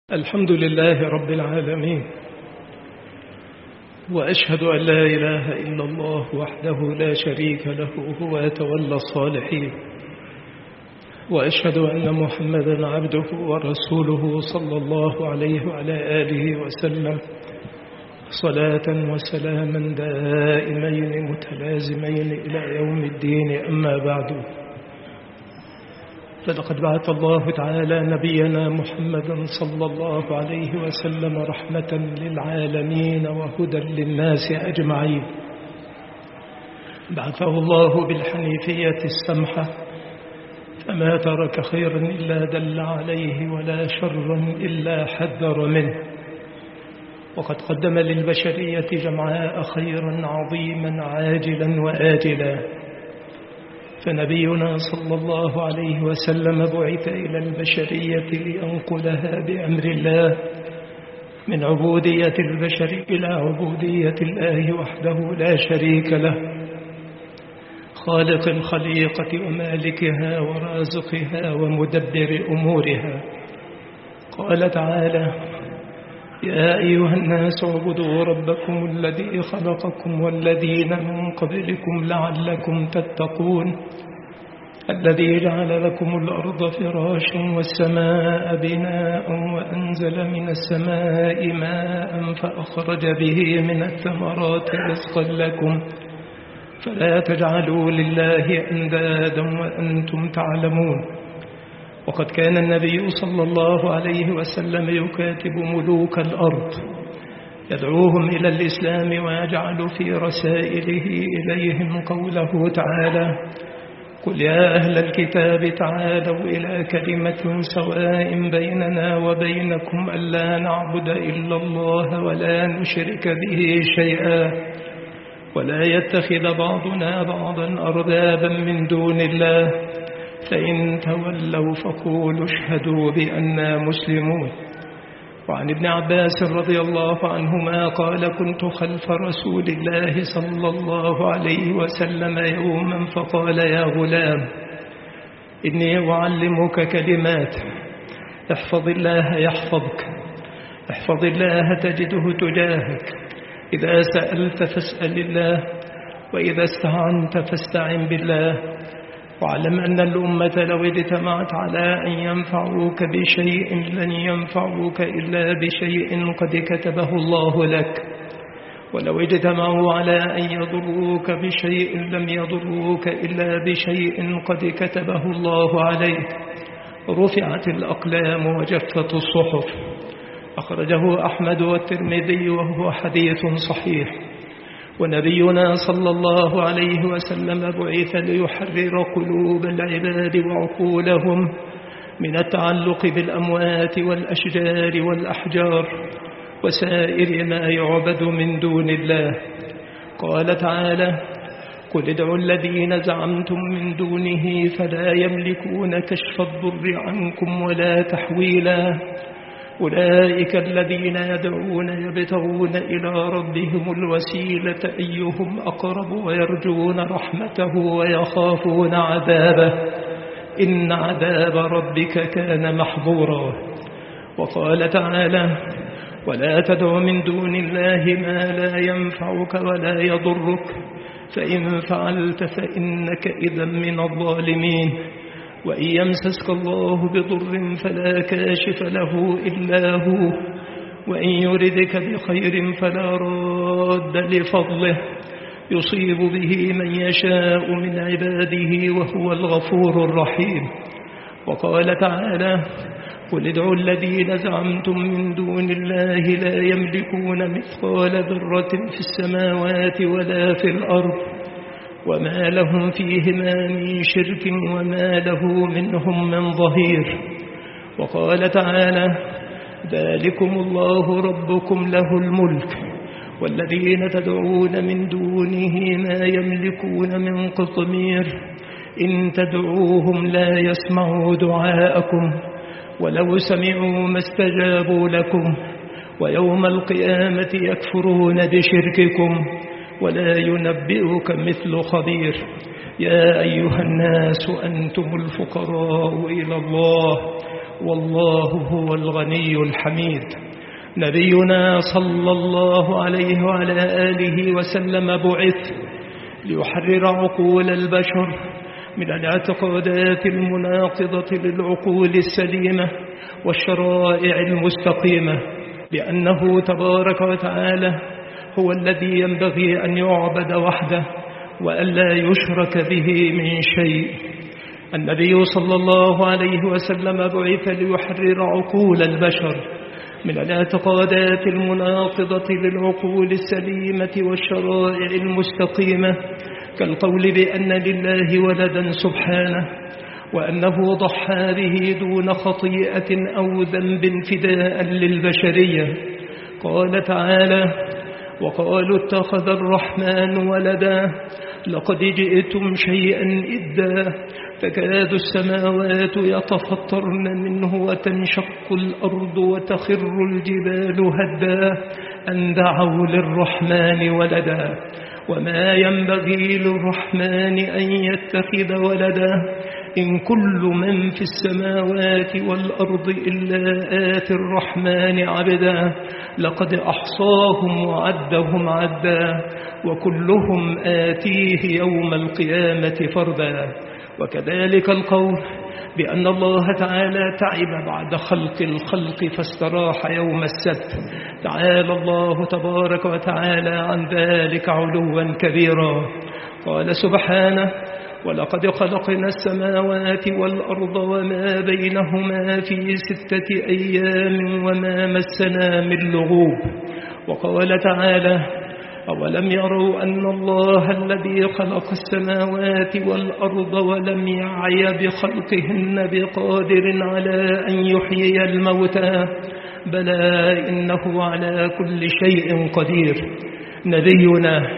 الحمد لله رب العالمين، وأشهد أن لا إله إلا الله وحده لا شريك له هو يتولى الصالحين، وأشهد أن محمدا عبده ورسوله صلى الله عليه وعلى آله وسلم صلاة وسلاما دائمين متلازمين إلى يوم الدين. أما بعد، فلقد بعث الله تعالى نبينا محمدا صلى الله عليه وسلم رحمة للعالمين وهدى للناس أجمعين. بعثه الله بالحنيفية السمحة، فما ترك خيرا إلا دل عليه ولا شرا إلا حذر منه، وقد قدم للبشرية جمعاء خيرا عظيما عاجلا وآجلا. فنبينا صلى الله عليه وسلم بعث إلى البشرية لينقلها بأمر الله من عبودية البشر إلى عبودية الله وحده لا شريك له، خالق الخليقة ومالكها ورازقها ومدبر أمورها. قال تعالى: يا أيها الناس اعبدوا ربكم الذي خلقكم والذين من قبلكم لعلكم تتقون، الذي جعل لكم الأرض فراشا والسماء بناء وأنزل من السماء ماء فأخرج به من الثمرات رزقا لكم فلا تجعلوا لله أندادا وأنتم تعلمون. وقد كان النبي صلى الله عليه وسلم يكاتب ملوك الأرض يدعوهم إلى الإسلام ويجعل في رسائله إليهم قوله تعالى: قل يا أهل الكتاب تعالوا إلى كلمة سواء بيننا وبينكم ألا نعبد إلا الله ولا نشرك به شيئا ولا يتخذ بعضنا بعضا أربابا من دون الله فإن تولوا فقولوا اشهدوا بأننا مسلمون. وعن ابن عباس رضي الله عنهما قال: كنت خلف رسول الله صلى الله عليه وسلم يوما فقال: يا غلام، إني أعلمك كلمات، احفظ الله يحفظك، احفظ الله تجده تجاهك، إذا سألت فاسأل الله، وإذا استعنت فاستعن بالله، واعلم أن الأمة لو اجتمعت على أن ينفعوك بشيء لن ينفعوك إلا بشيء قد كتبه الله لك، ولو اجتمعوا على أن يضروك بشيء لم يضروك إلا بشيء قد كتبه الله عليك. رفعت الأقلام وجفت الصحف. أخرجه أحمد والترمذي وهو حديث صحيح. ونبينا صلى الله عليه وسلم بعث ليحرر قلوب العباد وعقولهم من التعلق بالأموات والأشجار والأحجار وسائر ما يعبد من دون الله. قال تعالى: قل ادعوا الذين زعمتم من دونه فلا يملكون كشف الضر عنكم ولا تحويلا، أولئك الذين يدعون يبتغون إلى ربهم الوسيلة أيهم أقرب ويرجون رحمته ويخافون عذابه، إن عذاب ربك كان محظورا. وقال تعالى: ولا تدع من دون الله ما لا ينفعك ولا يضرك، فإن فعلت فإنك إذا من الظالمين. وإن يمسسك الله بضر فلا كاشف له إلا هو، وإن يردك بخير فلا راد لفضله، يصيب به من يشاء من عباده وهو الغفور الرحيم. وقال تعالى: قل ادعوا الذين زعمتم من دون الله لا يملكون مثقال ذرة في السماوات ولا في الأرض وما لهم فيهما من شرك وما له منهم من ظهير. وقال تعالى: ذلكم الله ربكم له الملك والذين تدعون من دونه ما يملكون من قطمير، إن تدعوهم لا يسمعوا دعاءكم ولو سمعوا ما استجابوا لكم، ويوم القيامة يكفرون بشرككم ولا ينبئك مثل خبير. يا أيها الناس أنتم الفقراء إلى الله والله هو الغني الحميد. نبينا صلى الله عليه وعلى آله وسلم بعث ليحرر عقول البشر من الاعتقادات المناقضة للعقول السليمة والشرائع المستقيمة، بأنه تبارك وتعالى هو الذي ينبغي أن يعبد وحده وألا يشرك به من شيء. النبي صلى الله عليه وسلم بعث ليحرر عقول البشر من الاعتقادات المناقضة للعقول السليمة والشرائع المستقيمة، كالقول بأن لله ولدا سبحانه، وأنه ضحى به دون خطيئة أو ذنب فداء للبشرية. قال تعالى: وقالوا اتخذ الرحمن ولدا لقد جئتم شيئا إدا تكاد السماوات يتفطرن منه وتنشق الأرض وتخر الجبال هدا أن دعوا للرحمن ولدا وما ينبغي للرحمن أن يتخذ ولدا إن كل من في السماوات والأرض إلا آتي الرحمن عبدا لقد أحصاهم وعدهم عدا وكلهم آتيه يوم القيامة فردا. وكذلك القول بأن الله تعالى تعب بعد خلق الخلق فاستراح يوم السبت. تعالى الله تبارك وتعالى عن ذلك علوا كبيرا. قال سبحانه: ولقد خلقنا السماوات والأرض وما بينهما في 6 أيام وما مسنا من لغوب. وقال تعالى: أولم يروا أن الله الذي خلق السماوات والأرض ولم يعي بخلقهن بقادر على أن يحيي الموتى بلى إنه على كل شيء قدير. نبينا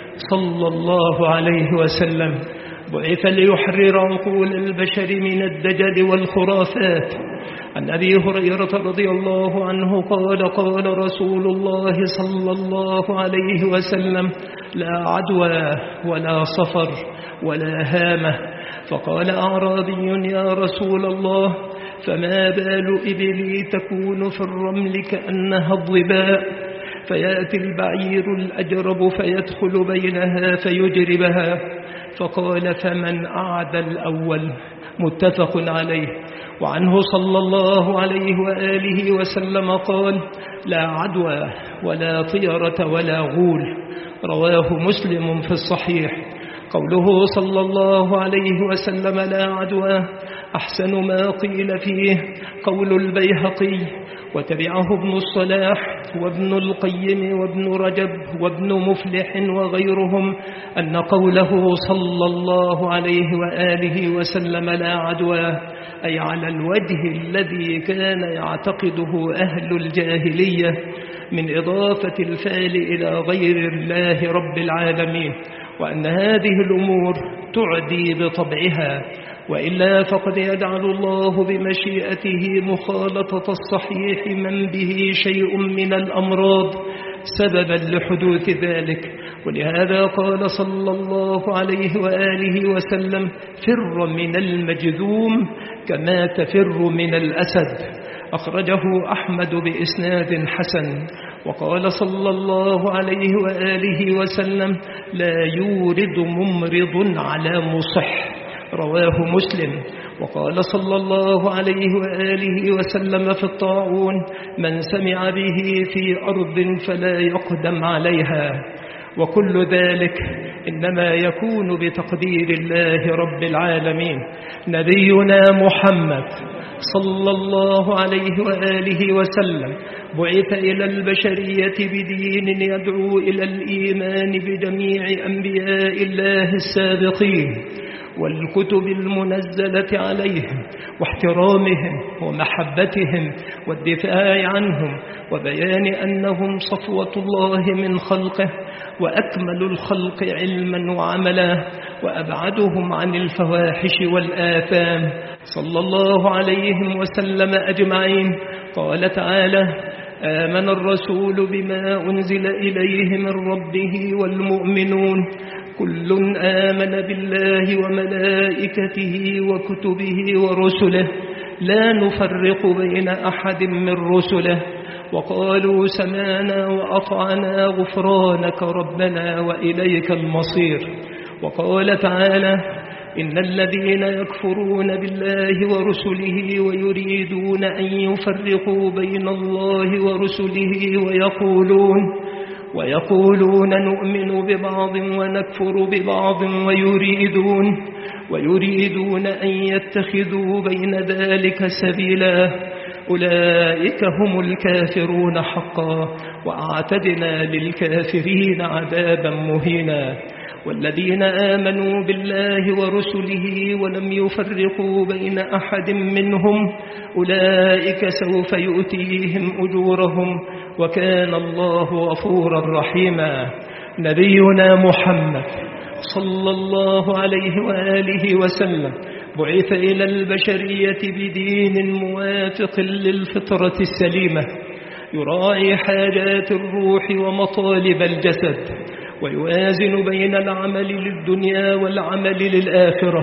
صلى الله عليه وسلم بعث ليحرر عقول البشر من الدجل والخرافات. عن أبي هريرة رضي الله عنه قال: قال رسول الله صلى الله عليه وسلم: لا عدوى ولا صفر ولا هامة. فقال أعرابي: يا رسول الله فما بال إبلي تكون في الرمل كأنها الظباء فيأتي البعير الأجرب فيدخل بينها فيجربها؟ فقال: فمن أعدى الأول. متفق عليه. وعنه صلى الله عليه وآله وسلم قال: لا عدوى ولا طيرة ولا غول. رواه مسلم في الصحيح. قوله صلى الله عليه وسلم لا عدوى أحسن ما قيل فيه قول البيهقي، وتبعه ابن الصلاح وابن القيم وابن رجب وابن مفلح وغيرهم أن قوله صلى الله عليه وآله وسلم لا عدوى أي على الوجه الذي كان يعتقده أهل الجاهلية من إضافة الفعل إلى غير الله رب العالمين، وأن هذه الأمور تعدي بطبعها، وإلا فقد يجعل الله بمشيئته مخالطة الصحيح من به شيء من الأمراض سببا لحدوث ذلك. ولهذا قال صلى الله عليه وآله وسلم: فر من المجذوم كما تفر من الأسد. أخرجه أحمد بإسناد حسن. وقال صلى الله عليه وآله وسلم: لا يورد ممرض على مصح. رواه مسلم. وقال صلى الله عليه وآله وسلم في الطاعون: من سمع به في أرض فلا يقدم عليها. وكل ذلك إنما يكون بتقدير الله رب العالمين. نبينا محمد صلى الله عليه وآله وسلم بعث إلى البشرية بدين يدعو إلى الإيمان بجميع أنبياء الله السابقين والكتب المنزلة عليهم واحترامهم ومحبتهم والدفاع عنهم وبيان أنهم صفوة الله من خلقه وأكمل الخلق علما وعملا وأبعدهم عن الفواحش والآثام صلى الله عليهم وسلم أجمعين. قال تعالى: آمن الرسول بما أنزل إليه من ربه والمؤمنون كل آمن بالله وملائكته وكتبه ورسله لا نفرق بين أحد من رسله وقالوا سمعنا وأطعنا غفرانك ربنا وإليك المصير. وقال تعالى إن الذين يكفرون بالله ورسله ويريدون أن يفرقوا بين الله ورسله ويقولون نؤمن ببعض ونكفر ببعض ويريدون أن يتخذوا بين ذلك سبيلا أولئك هم الكافرون حقا وأعتدنا للكافرين عذابا مهينا. والذين آمنوا بالله ورسله ولم يفرقوا بين أحد منهم أولئك سوف يؤتيهم أجورهم وكان الله غفورا رحيما. نبينا محمد صلى الله عليه وآله وسلم بعث إلى البشرية بدين موافق للفطرة السليمة يراعي حاجات الروح ومطالب الجسد ويوازن بين العمل للدنيا والعمل للآخرة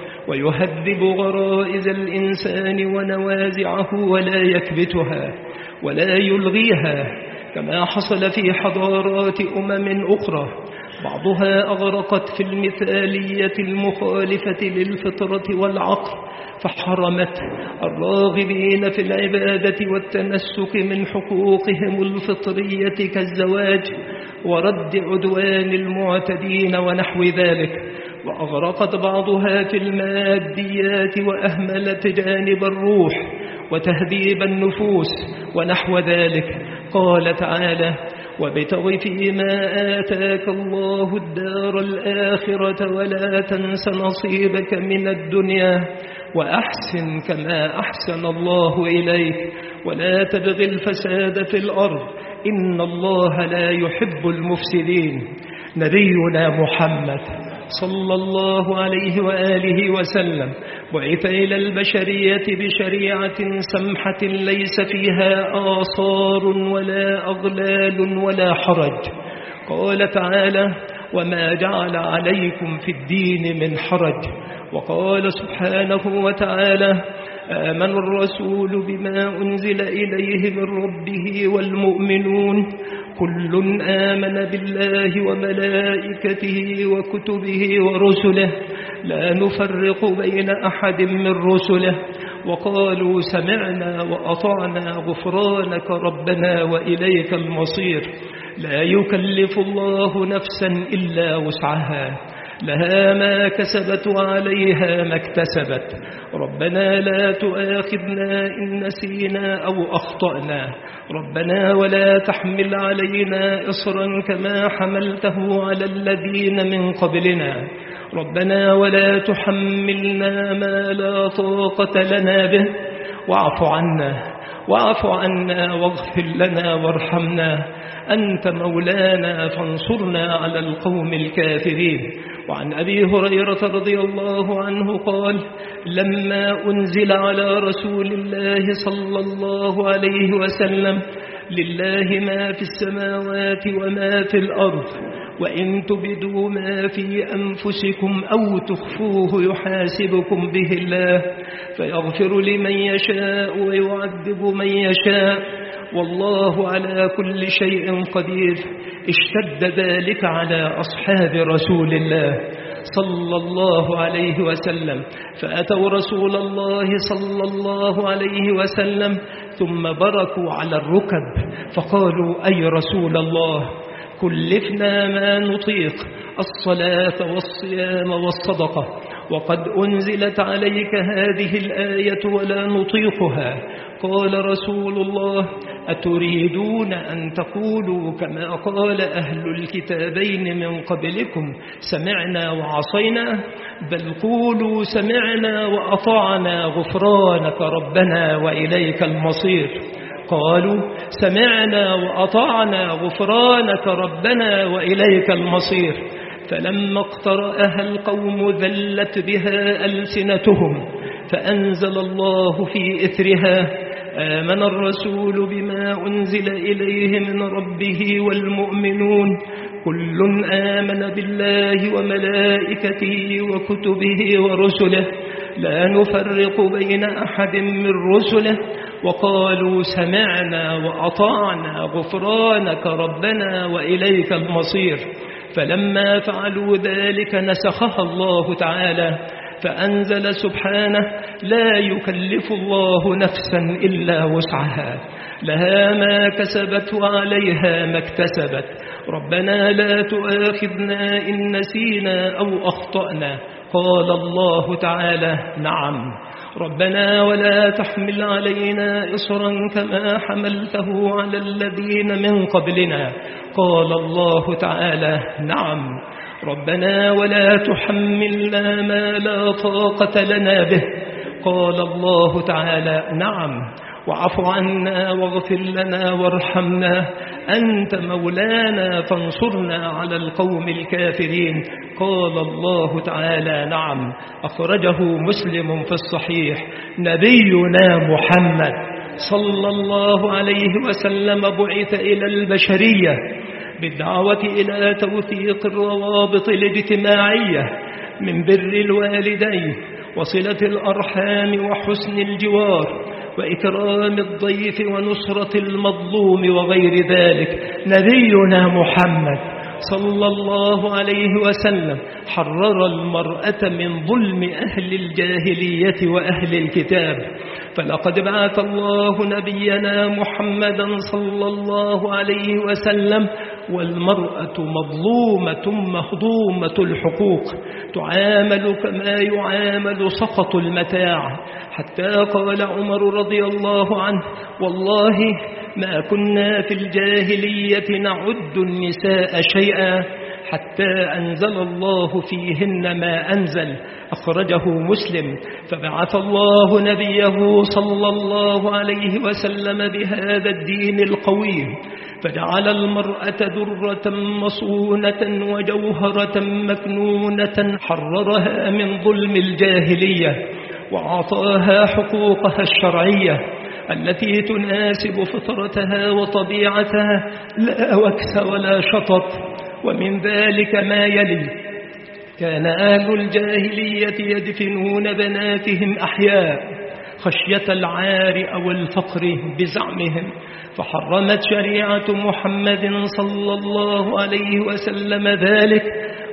ويهذب غرائز الإنسان ونوازعه ولا يكبتها ولا يلغيها كما حصل في حضارات أخرى بعضها أغرقت في المثالية المخالفة للفطرة والعقل فحرمت الراغبين في العبادة والتمسك من حقوقهم الفطرية كالزواج ورد عدوان المعتدين ونحو ذلك، وأغرقت بعضها في الماديات وأهملت جانب الروح وتهذيب النفوس ونحو ذلك. قال تعالى: وابتغ فيما آتاك الله الدار الآخرة ولا تنس نصيبك من الدنيا وأحسن كما أحسن الله إليك ولا تبغ الفساد في الأرض إن الله لا يحب المفسدين. نبينا محمد صلى الله عليه وآله وسلم بعث إلى البشرية بشريعة سمحة ليس فيها آثار ولا أغلال ولا حرج. قال تعالى: وما جعل عليكم في الدين من حرج. وقال سبحانه وتعالى: آمن الرسول بما أنزل إليه من ربه والمؤمنون كل آمن بالله وملائكته وكتبه ورسله لا نفرق بين أحد من رسله وقالوا سمعنا وأطعنا غفرانك ربنا وإليك المصير. لا يكلف الله نفسا إلا وسعها لها ما كسبت وعليها ما اكتسبت. ربنا لا تؤاخذنا إن نسينا أو أخطأنا ربنا ولا تحمل علينا إصرا كما حملته على الذين من قبلنا ربنا ولا تحملنا ما لا طاقة لنا به واعف عنا واغفر لنا وارحمنا أنت مولانا فانصرنا على القوم الكافرين. وعن أبي هريرة رضي الله عنه قال: لما أنزل على رسول الله صلى الله عليه وسلم لله ما في السماوات وما في الأرض وإن تبدوا ما في أنفسكم أو تخفوه يحاسبكم به الله فيغفر لمن يشاء ويعذب من يشاء والله على كل شيء قدير. اشتد ذلك على أصحاب رسول الله صلى الله عليه وسلم فأتوا رسول الله صلى الله عليه وسلم ثم بركوا على الركب فقالوا: أي رسول الله كلفنا ما نطيق الصلاة والصيام والصدقة وقد أنزلت عليك هذه الآية ولا نطيقها. قال رسول الله: أتريدون أن تقولوا كما قال أهل الكتابين من قبلكم سمعنا وعصينا؟ بل قولوا سمعنا وأطعنا غفرانك ربنا وإليك المصير. قالوا: سمعنا وأطعنا غفرانك ربنا وإليك المصير. فلما اقترأها القوم ذلت بها ألسنتهم فأنزل الله في إثرها: آمن الرسول بما أنزل إليه من ربه والمؤمنون كل آمن بالله وملائكته وكتبه ورسله لا نفرق بين أحد من رسله وقالوا سمعنا وأطعنا غفرانك ربنا وإليك المصير. فلما فعلوا ذلك نسخها الله تعالى فأنزل سبحانه لا يكلف الله نفسا إلا وسعها لها ما كسبت وعليها ما اكتسبت ربنا لا تؤاخذنا إن نسينا أو أخطأنا. قال الله تعالى نعم ربنا ولا تحمل علينا إصرا كما حملته على الذين من قبلنا. قال الله تعالى نعم ربنا ولا تحملنا ما لا طاقة لنا به. قال الله تعالى نعم واعف عنا واغفر لنا وارحمنا أنت مولانا فانصرنا على القوم الكافرين. قال الله تعالى نعم. أخرجه مسلم في الصحيح. نبينا محمد صلى الله عليه وسلم بعث إلى البشرية بالدعوة إلى توثيق الروابط الاجتماعية من بر الوالدين وصلة الأرحام وحسن الجوار وإكرام الضيف ونصرة المظلوم وغير ذلك. نبينا محمد صلى الله عليه وسلم حرر المرأة من ظلم أهل الجاهلية وأهل الكتاب. فلقد بعث الله نبينا محمدا صلى الله عليه وسلم والمرأة مظلومة مهضومة الحقوق تعامل كما يعامل سقط المتاع. حتى قال عمر رضي الله عنه والله ما كنا في الجاهلية نعد النساء شيئا حتى أنزل الله فيهن ما أنزل. أخرجه مسلم. فبعث الله نبيه صلى الله عليه وسلم بهذا الدين القويم فجعل المرأة درة مصونة وجوهرة مكنونة حررها من ظلم الجاهلية وأعطاها حقوقها الشرعية التي تناسب فطرتها وطبيعتها لا وكس ولا شطط. ومن ذلك ما يلي: كان أهل الجاهلية يدفنون بناتهم أحياء خشية العار أو الفقر بزعمهم، فحرمت شريعة محمد صلى الله عليه وسلم ذلك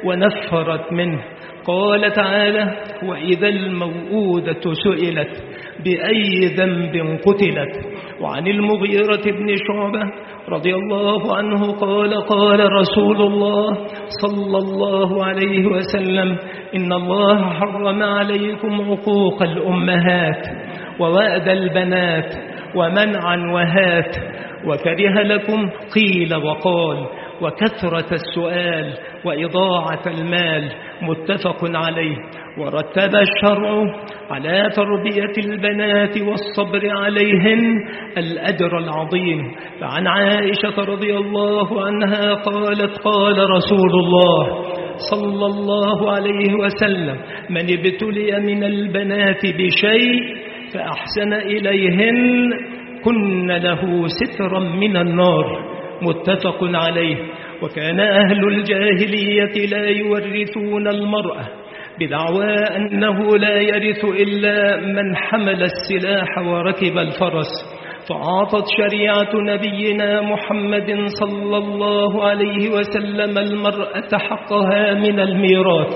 ونفرت منه. قال تعالى: وإذا الموءودة سئلت بأي ذنب قتلت. وعن المغيرة بن شعبة رضي الله عنه قال: قال رسول الله صلى الله عليه وسلم: إن الله حرم عليكم عقوق الأمهات ووأد البنات ومنعا وهات، وكره لكم قيل وقال وكثرة السؤال وإضاعة المال. متفق عليه. ورتب الشرع على تربية البنات والصبر عليهن الأجر العظيم. فعن عائشة رضي الله عنها قالت: قال رسول الله صلى الله عليه وسلم: من ابتلي من البنات بشيء فأحسن إليهن كن له سترا من النار. متفق عليه. وكان أهل الجاهلية لا يورثون المرأة بدعوى أنه لا يرث إلا من حمل السلاح وركب الفرس، فأعطت شريعة نبينا محمد صلى الله عليه وسلم المرأة حقها من الميراث،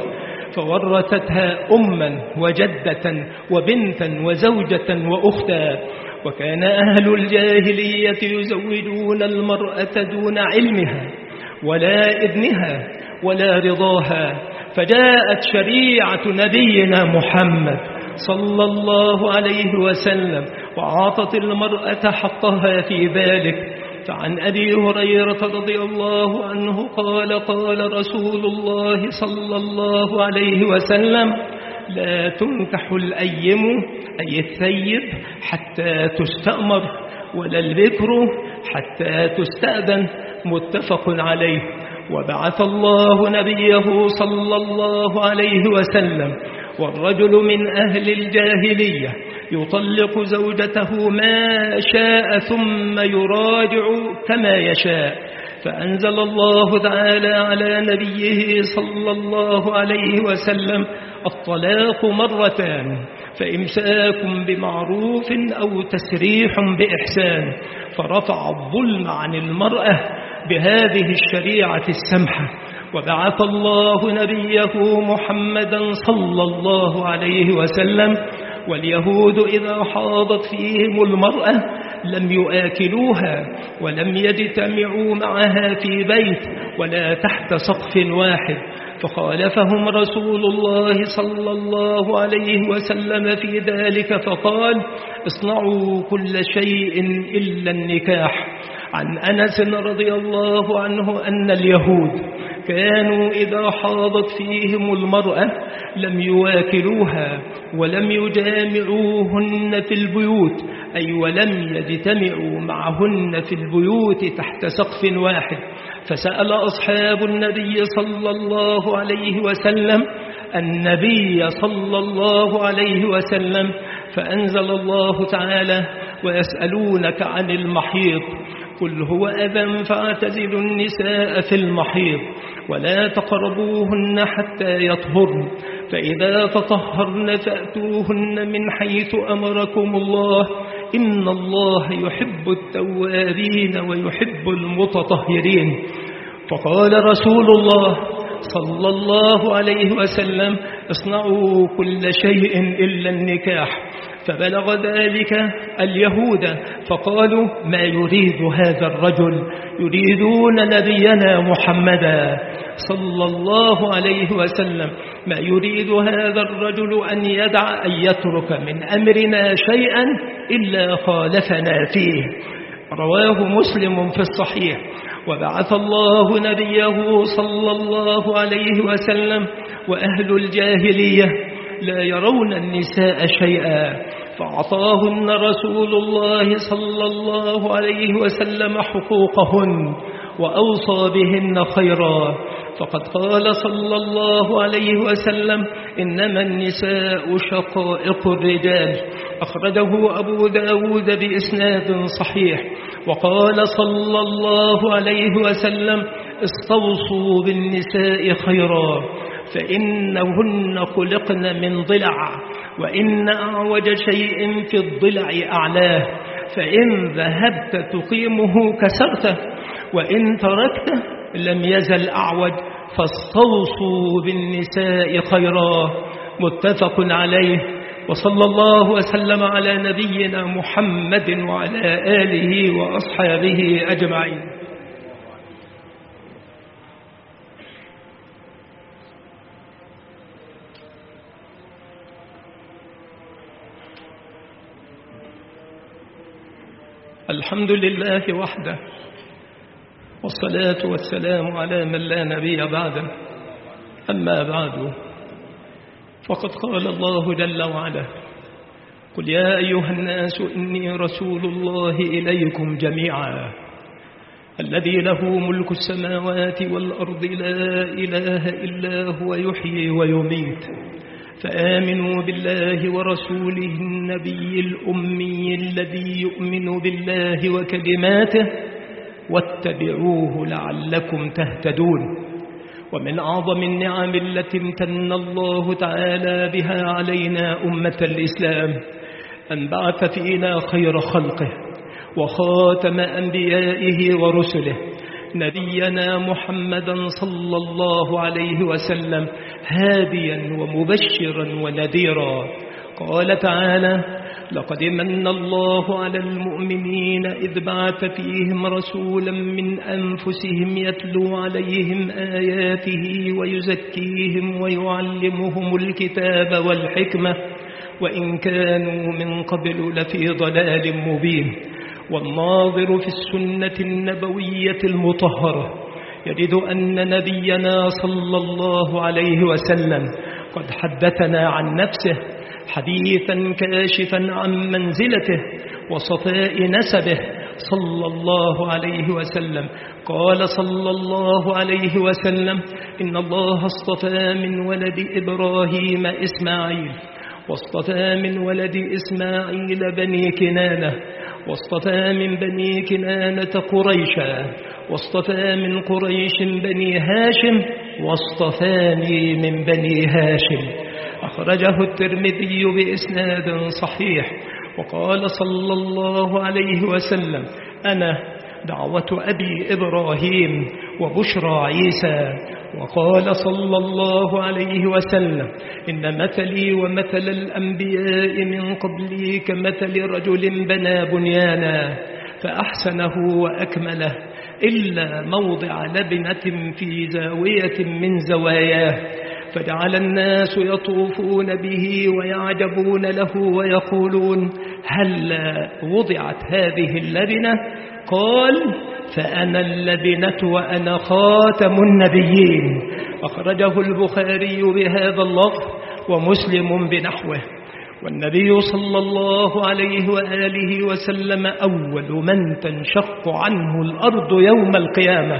فورثتها أما وجدة وبنتا وزوجة وأختا. وكان أهل الجاهلية يزوجون المرأة دون علمها ولا إذنها ولا رضاها، فجاءت شريعة نبينا محمد صلى الله عليه وسلم وأعطت المرأة حقها في ذلك. فعن أبي هريرة رضي الله عنه قال: قال رسول الله صلى الله عليه وسلم: لا تنكح الأيم أي الثيب حتى تستأمر، ولا البكر حتى تستأذن. متفق عليه. وبعث الله نبيه صلى الله عليه وسلم والرجل من أهل الجاهلية يطلق زوجته ما شاء ثم يراجع كما يشاء، فأنزل الله تعالى على نبيه صلى الله عليه وسلم: الطلاق مرتان، فإمساك بمعروف أو تسريح بإحسان. فرفع الظلم عن المرأة بهذه الشريعة السمحة. وبعث الله نبيه محمدا صلى الله عليه وسلم. واليهود إذا حاضت فيهم المرأة لم يآكلوها ولم يجتمعوا معها في بيت ولا تحت سقف واحد، فخالفهم رسول الله صلى الله عليه وسلم في ذلك فقال: اصنعوا كل شيء إلا النكاح. عن أنس رضي الله عنه أن اليهود كانوا إذا حاضت فيهم المرأة لم يواكلوها ولم يجامعوهن في البيوت، أي ولم يجتمعوا معهن في البيوت تحت سقف واحد. فسأل أصحاب النبي صلى الله عليه وسلم النبي صلى الله عليه وسلم، فأنزل الله تعالى: ويسألونك عن المحيض قل هو أذى فاعتزلوا النساء في المحيض ولا تقربوهن حتى يطهرن، فإذا تطهرن فأتوهن من حيث أمركم الله إن الله يحب التوابين ويحب المتطهرين. فقال رسول الله صلى الله عليه وسلم: اصنعوا كل شيء إلا النكاح. فبلغ ذلك اليهود فقالوا: ما يريد هذا الرجل؟ يريدون نبينا محمدا صلى الله عليه وسلم. ما يريد هذا الرجل أن يدع أن يترك من أمرنا شيئا إلا خالفنا فيه. رواه مسلم في الصحيح. وبعث الله نبيه صلى الله عليه وسلم وأهل الجاهلية لا يرون النساء شيئا، فأعطاهن رسول الله صلى الله عليه وسلم حقوقهن وأوصى بهن خيرا. فقد قال صلى الله عليه وسلم: إنما النساء شقائق الرجال. أخرجه أبو داود بإسناد صحيح. وقال صلى الله عليه وسلم: استوصوا بالنساء خيرا فإنهن خلقن من ضلع، وإن أعوج شيء في الضلع أعلاه، فإن ذهبت تقيمه كسرته وإن تركته لم يزل أعوج، فاستوصوا بالنساء خيرا. متفق عليه. وصلى الله وسلم على نبينا محمد وعلى آله وأصحابه أجمعين. الحمد لله وحده، والصلاة والسلام على من لا نبي بعده. أما بعد، فقد قال الله جل وعلا: قل يا أيها الناس إني رسول الله إليكم جميعا الذي له ملك السماوات والأرض لا إله إلا هو يحيي ويميت، فآمنوا بالله ورسوله النبي الأمي الذي يؤمن بالله وكلماته واتبعوه لعلكم تهتدون. ومن أعظم النعم التي امتن الله تعالى بها علينا أمة الإسلام أن بعث فينا خير خلقه وخاتم أنبيائه ورسله نبينا محمدا صلى الله عليه وسلم هاديا ومبشرا ونذيرا. قال تعالى: لقد من الله على المؤمنين إذ بعث فيهم رسولا من أنفسهم يتلو عليهم آياته ويزكيهم ويعلمهم الكتاب والحكمة وإن كانوا من قبل لفي ضلال مبين. والناظر في السنة النبوية المطهرة يجد أن نبينا صلى الله عليه وسلم قد حدثنا عن نفسه حديثا كاشفا عن منزلته وصفاء نسبه صلى الله عليه وسلم. قال صلى الله عليه وسلم: إن الله اصطفى من ولد إبراهيم إسماعيل، واصطفى من ولد إسماعيل بني كنانة، واصطفى من بني كنانة قريشا، واصطفى من قريش بني هاشم، واصطفاني من بني هاشم. أخرجه الترمذي بإسناد صحيح. وقال صلى الله عليه وسلم: أنا دعوة أبي إبراهيم وبشرى عيسى. وقال صلى الله عليه وسلم: إن مثلي ومثل الأنبياء من قبلي كمثل رجل بنى بنيانا فأحسنه وأكمله إلا موضع لبنة في زاوية من زواياه، فجعل الناس يطوفون به ويعجبون له ويقولون: هل وضعت هذه اللبنة؟ قال: فأنا اللبنة وأنا خاتم النبيين. أخرجه البخاري بهذا اللفظ ومسلم بنحوه. والنبي صلى الله عليه وآله وسلم أول من تنشق عنه الأرض يوم القيامة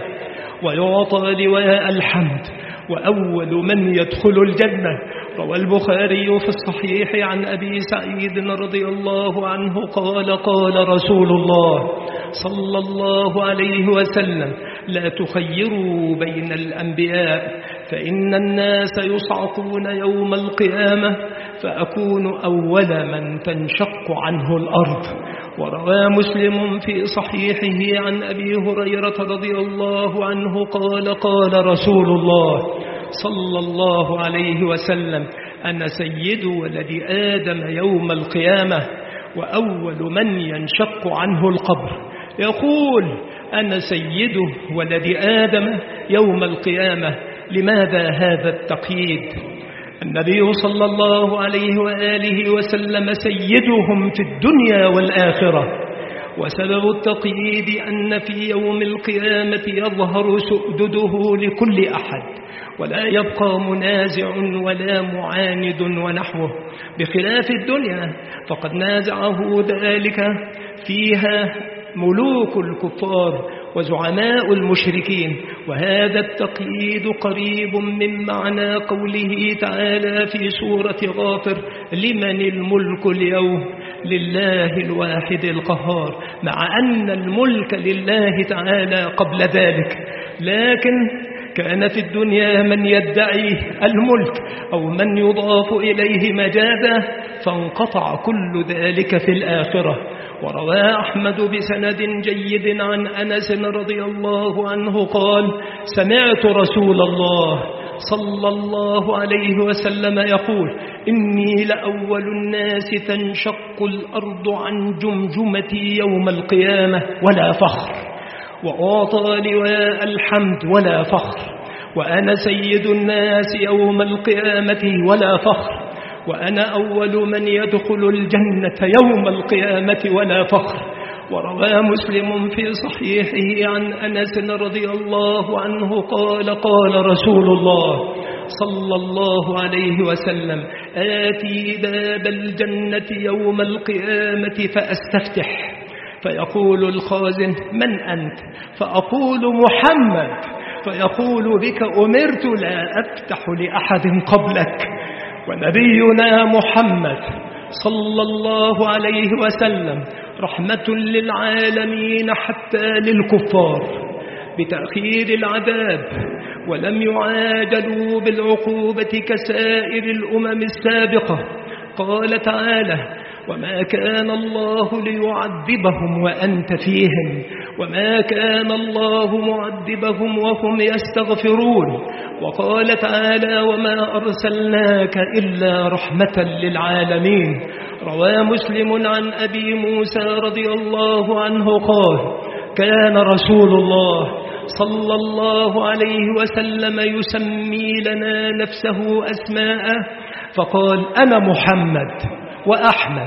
ويعطى لواء الحمد، وأول من يدخل الجنة. روى البخاري في الصحيح عن أبي سعيد رضي الله عنه قال: قال رسول الله صلى الله عليه وسلم: لا تخيروا بين الأنبياء، فإن الناس يصعقون يوم القيامة فأكون أول من تنشق عنه الأرض. وروى مسلم في صحيحه عن أبي هريرة رضي الله عنه قال: قال رسول الله صلى الله عليه وسلم: أنا سيد ولد آدم يوم القيامة وأول من ينشق عنه القبر. يقول: أنا سيد ولد آدم يوم القيامة. لماذا هذا التقييد؟ النبي صلى الله عليه وآله وسلم سيدهم في الدنيا والآخرة، وسبب التقييد أن في يوم القيامة يظهر سؤدده لكل أحد، ولا يبقى منازع ولا معاند ونحوه، بخلاف الدنيا فقد نازعه ذلك فيها ملوك الكفار وزعماء المشركين. وهذا التقييد قريب من معنى قوله تعالى في سورة غافر: لمن الملك اليوم؟ لله الواحد القهار، مع أن الملك لله تعالى قبل ذلك، لكن كان في الدنيا من يدعي الملك أو من يضاف إليه مجازا، فانقطع كل ذلك في الآخرة. وروى أحمد بسند جيد عن أنس رضي الله عنه قال: سمعت رسول الله صلى الله عليه وسلم يقول: إني لأول الناس تنشق الأرض عن جمجمتي يوم القيامة ولا فخر، وأعطى لواء الحمد ولا فخر، وأنا سيد الناس يوم القيامة ولا فخر، وأنا أول من يدخل الجنة يوم القيامة ولا فخر. وروى مسلم في صحيحه عن أنس رضي الله عنه قال: قال رسول الله صلى الله عليه وسلم: آتي باب الجنة يوم القيامة فأستفتح، فيقول الخازن: من أنت؟ فأقول: محمد. فيقول: بك أمرت لا أفتح لأحد قبلك. ونبينا محمد صلى الله عليه وسلم رحمة للعالمين حتى للكفار بتأخير العذاب، ولم يعاجلوا بالعقوبة كسائر الأمم السابقة. قال تعالى: وما كان الله ليعذبهم وأنت فيهم، وما كان الله معذبهم وهم يستغفرون. وقال تعالى: وما أرسلناك إلا رحمة للعالمين. روى مسلم عن أبي موسى رضي الله عنه قال: كان رسول الله صلى الله عليه وسلم يسمي لنا نفسه أسماء، فقال: أنا محمد وأحمد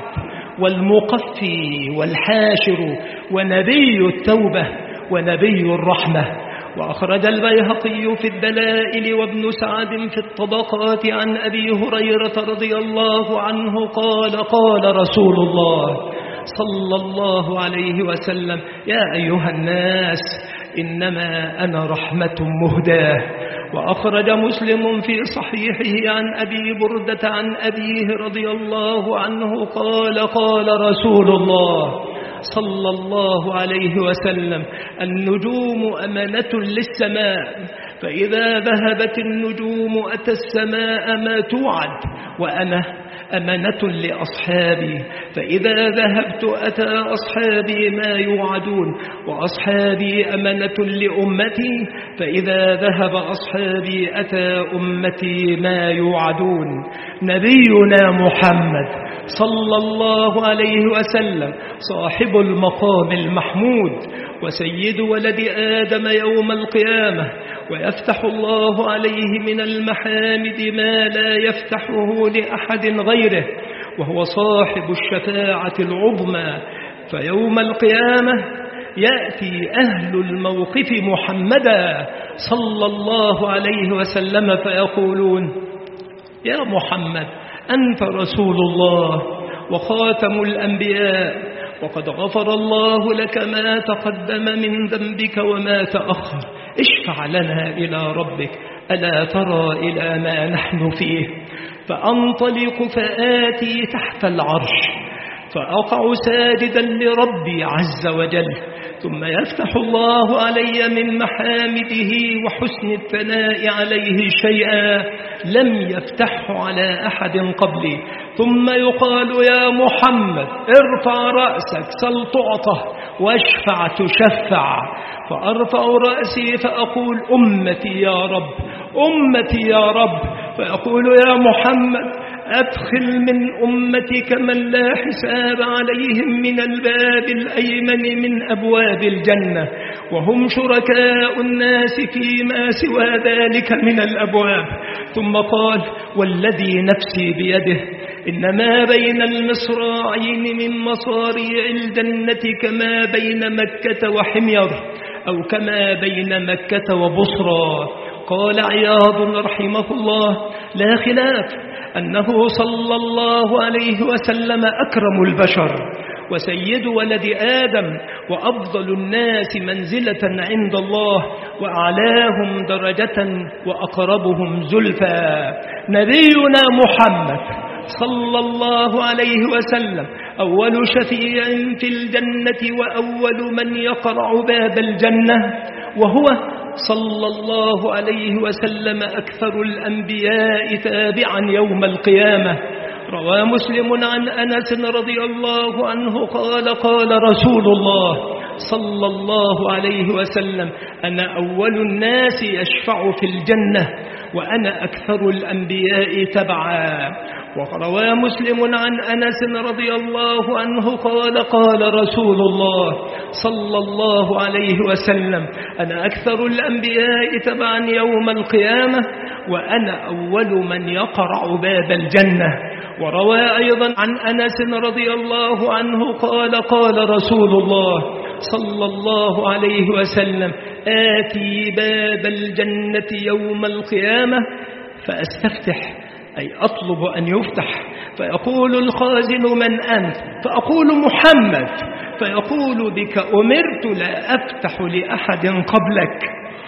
والمقفي والحاشر ونبي التوبة ونبي الرحمة. وأخرج البيهقي في الدلائل وابن سعد في الطبقات عن أبي هريرة رضي الله عنه قال: قال رسول الله صلى الله عليه وسلم: يا أيها الناس إنما أنا رحمة مهداة. وأخرج مسلم في صحيحه عن أبي بردة عن أبيه رضي الله عنه قال: قال رسول الله صلى الله عليه وسلم: النجوم أمانة للسماء، فإذا ذهبت النجوم أتى السماء ما توعد، وأنا أمانة لأصحابي، فإذا ذهبت أتى أصحابي ما يوعدون، وأصحابي أمانة لأمتي، فإذا ذهب أصحابي أتى أمتي ما يوعدون. نبينا محمد صلى الله عليه وسلم صاحب المقام المحمود وسيد ولد آدم يوم القيامة، ويفتح الله عليه من المحامد ما لا يفتحه لأحد غيره، وهو صاحب الشفاعة العظمى. فيوم القيامة يأتي أهل الموقف محمدا صلى الله عليه وسلم فيقولون: يا محمد، أنت رسول الله وخاتم الأنبياء، وقد غفر الله لك ما تقدم من ذنبك وما تأخر، اشفع لنا إلى ربك، ألا ترى إلى ما نحن فيه؟ فأنطلق فآتي تحت العرش فأقع ساجدا لربي عز وجل، ثم يفتح الله علي من محامده وحسن الثناء عليه شيئا لم يفتحه على أحد قبلي، ثم يقال: يا محمد، ارفع رأسك سل تعطه، واشفع تشفع. فأرفع رأسي فأقول: أمتي يا رب، أمتي يا رب. فأقول: يا محمد، أدخل من أمتك من لا حساب عليهم من الباب الأيمن من أبواب الجنة، وهم شركاء الناس فيما سوى ذلك من الأبواب. ثم قال: والذي نفسي بيده، إنما بين المصراعين من مصاريع الجنة كما بين مكة وحمير، أو كما بين مكة وبصرى. قال عياض رحمه الله: لا خلاف أنه صلى الله عليه وسلم أكرم البشر وسيد ولد آدم وأفضل الناس منزلة عند الله وأعلاهم درجة وأقربهم زلفى. نبينا محمد صلى الله عليه وسلم أول شفيع في الجنة وأول من يقرع باب الجنة، وهو صلى الله عليه وسلم أكثر الأنبياء تابعا يوم القيامة. روى مسلم عن أنس رضي الله عنه قال: قال رسول الله صلى الله عليه وسلم: أنا أول الناس يشفع في الجنة وأنا أكثر الأنبياء تبعا. وروى مسلم عن أنس رضي الله عنه قال: قال رسول الله صلى الله عليه وسلم: أنا أكثر الأنبياء تبعا يوم القيامة وأنا أول من يقرع باب الجنة. وروى أيضا عن أنس رضي الله عنه قال: قال رسول الله صلى الله عليه وسلم: آتي باب الجنة يوم القيامة فأستفتح، أي أطلب أن يفتح، فيقول الخازن: من أنت؟ فأقول: محمد. فيقول: بك أمرت، لا أفتح لأحد قبلك.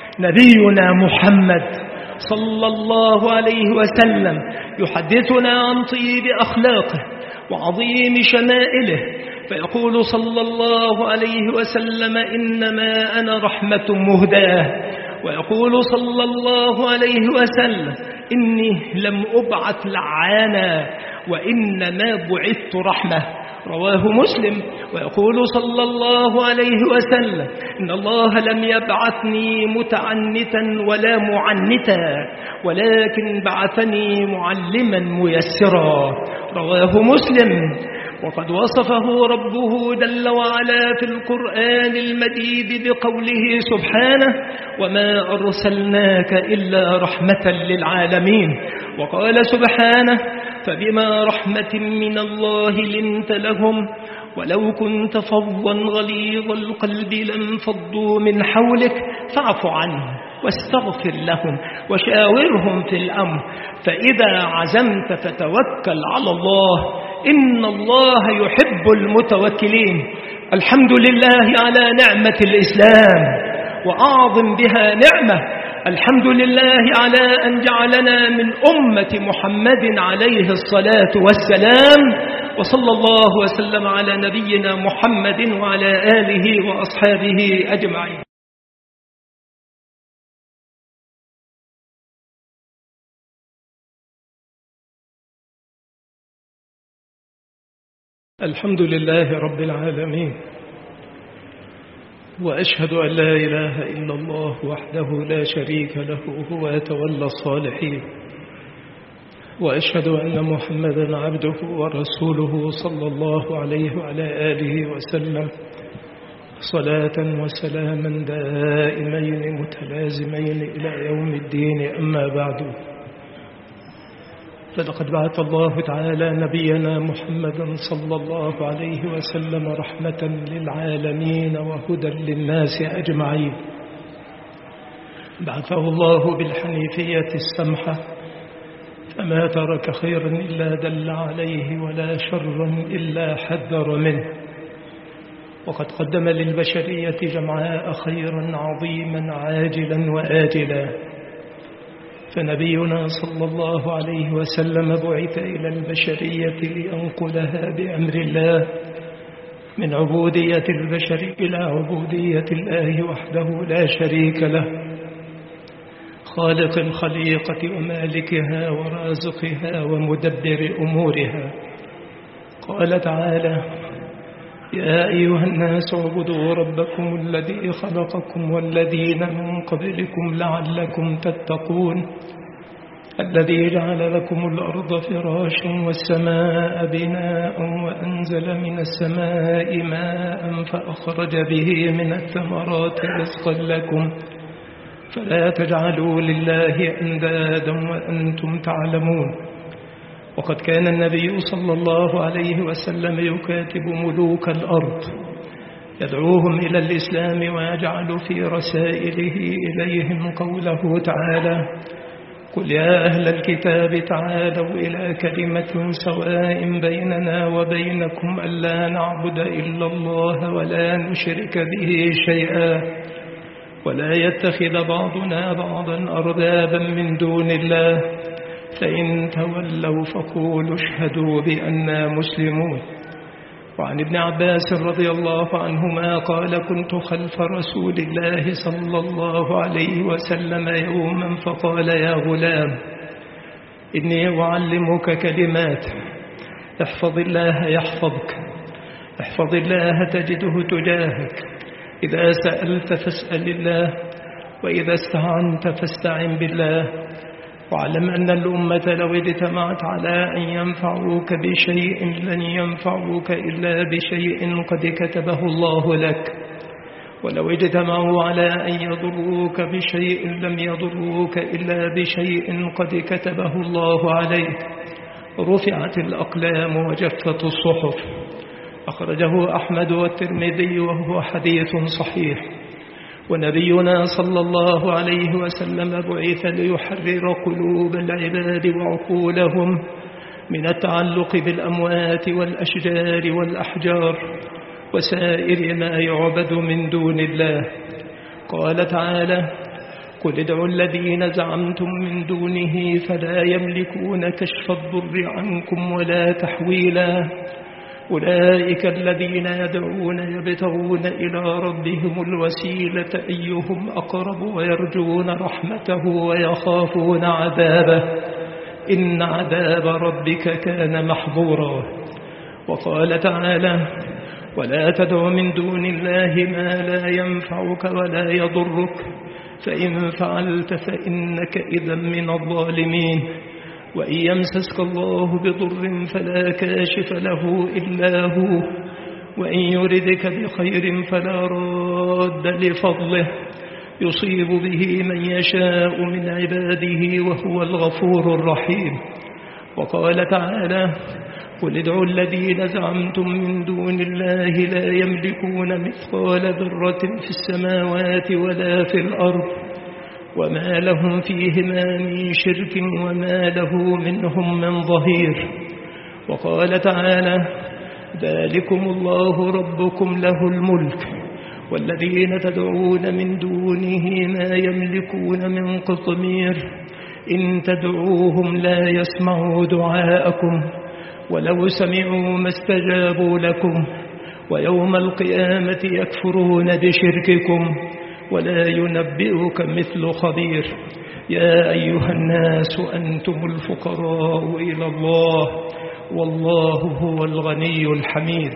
نبينا محمد صلى الله عليه وسلم يحدثنا عن طيب أخلاقه وعظيم شمائله، فيقول صلى الله عليه وسلم: إنما أنا رحمة مهداة. ويقول صلى الله عليه وسلم: إني لم أبعث لعانا وإنما بعثت رحمة. رواه مسلم. ويقول صلى الله عليه وسلم: إن الله لم يبعثني متعنتا ولا معنتا، ولكن بعثني معلما ميسرا. رواه مسلم. وقد وصفه ربه جل وعلا في القرآن المجيد بقوله سبحانه: وما أرسلناك إلا رحمة للعالمين. وقال سبحانه: فبما رحمة من الله لنت لهم ولو كنت فظا غليظ القلب لانفضوا من حولك فاعف عنهم واستغفر لهم وشاورهم في الأمر فإذا عزمت فتوكل على الله إن الله يحب المتوكلين. الحمد لله على نعمة الإسلام، وأعظم بها نعمة الحمد لله على أن جعلنا من أمة محمد عليه الصلاة والسلام، وصلى الله وسلم على نبينا محمد وعلى آله وأصحابه أجمعين. الحمد لله رب العالمين، وأشهد أن لا إله إلا الله وحده لا شريك له هو يتولى الصالحين، وأشهد أن محمدا عبده ورسوله صلى الله عليه وعلى آله وسلم صلاة وسلاما دائمين متلازمين إلى يوم الدين. أما بعد، فلقد بعث الله تعالى نبينا محمدا صلى الله عليه وسلم رحمة للعالمين وهدى للناس أجمعين. بعثه الله بالحنيفية السمحة، فما ترك خيرا إلا دل عليه ولا شرا إلا حذر منه، وقد قدم للبشرية جمعاء خيرا عظيما عاجلا وآجلا. فنبينا صلى الله عليه وسلم بعث إلى البشرية لينقلها بأمر الله من عبودية البشر إلى عبودية الله وحده لا شريك له، خالق الخليقة ومالكها ورازقها ومدبر أمورها. قال تعالى: يا أيها الناس اعبدوا ربكم الذي خلقكم والذين من قبلكم لعلكم تتقون، الذي جعل لكم الأرض فراشا والسماء بناء وأنزل من السماء ماء فأخرج به من الثمرات رزقا لكم فلا تجعلوا لله أندادا وأنتم تعلمون. وقد كان النبي صلى الله عليه وسلم يكاتب ملوك الأرض يدعوهم إلى الإسلام ويجعل في رسائله إليهم قوله تعالى: قل يا أهل الكتاب تعالوا إلى كلمة سواء بيننا وبينكم ألا نعبد إلا الله ولا نشرك به شيئا ولا يتخذ بعضنا بعضا أربابا من دون الله فإن تولوا فقولوا اشهدوا بأننا مسلمون. وعن ابن عباس رضي الله عنهما قال: كنت خلف رسول الله صلى الله عليه وسلم يوما فقال: يا غلام، إني أعلمك كلمات، احفظ الله يحفظك، احفظ الله تجده تجاهك، إذا سألت فاسأل الله، وإذا استعنت فاستعن بالله، واعلم أن الأمة لو اجتمعت على أن ينفعوك بشيء لن ينفعوك إلا بشيء قد كتبه الله لك، ولو اجتمعوا على أن يضروك بشيء لم يضروك إلا بشيء قد كتبه الله عليك. رفعت الأقلام وجفت الصحف. أخرجه أحمد والترمذي وهو حديث صحيح. ونبينا صلى الله عليه وسلم بعث ليحرر قلوب العباد وعقولهم من التعلق بالأموات والأشجار والأحجار وسائر ما يعبد من دون الله. قال تعالى: قل ادعوا الذين زعمتم من دونه فلا يملكون كشف الضر عنكم ولا تحويلا، أولئك الذين يدعون يبتغون إلى ربهم الوسيلة أيهم أقرب ويرجون رحمته ويخافون عذابه، إن عذاب ربك كان محظورا. وقال تعالى: ولا تدع من دون الله ما لا ينفعك ولا يضرك، فإن فعلت فإنك إذا من الظالمين. وإن يمسسك الله بضر فلا كاشف له إلا هو، وإن يردك بخير فلا راد لفضله، يصيب به من يشاء من عباده وهو الغفور الرحيم. وقال تعالى: قل ادعوا الذين زعمتم من دون الله لا يملكون مثقال ذرة في السماوات ولا في الأرض وما لهم فيهما من شرك وما له منهم من ظهير. وقال تعالى: ذلكم الله ربكم له الملك والذين تدعون من دونه ما يملكون من قطمير إن تدعوهم لا يسمعوا دعاءكم ولو سمعوا ما استجابوا لكم ويوم القيامة يكفرون بشرككم ولا ينبئك مثل خبير. يا أيها الناس أنتم الفقراء إلى الله والله هو الغني الحميد.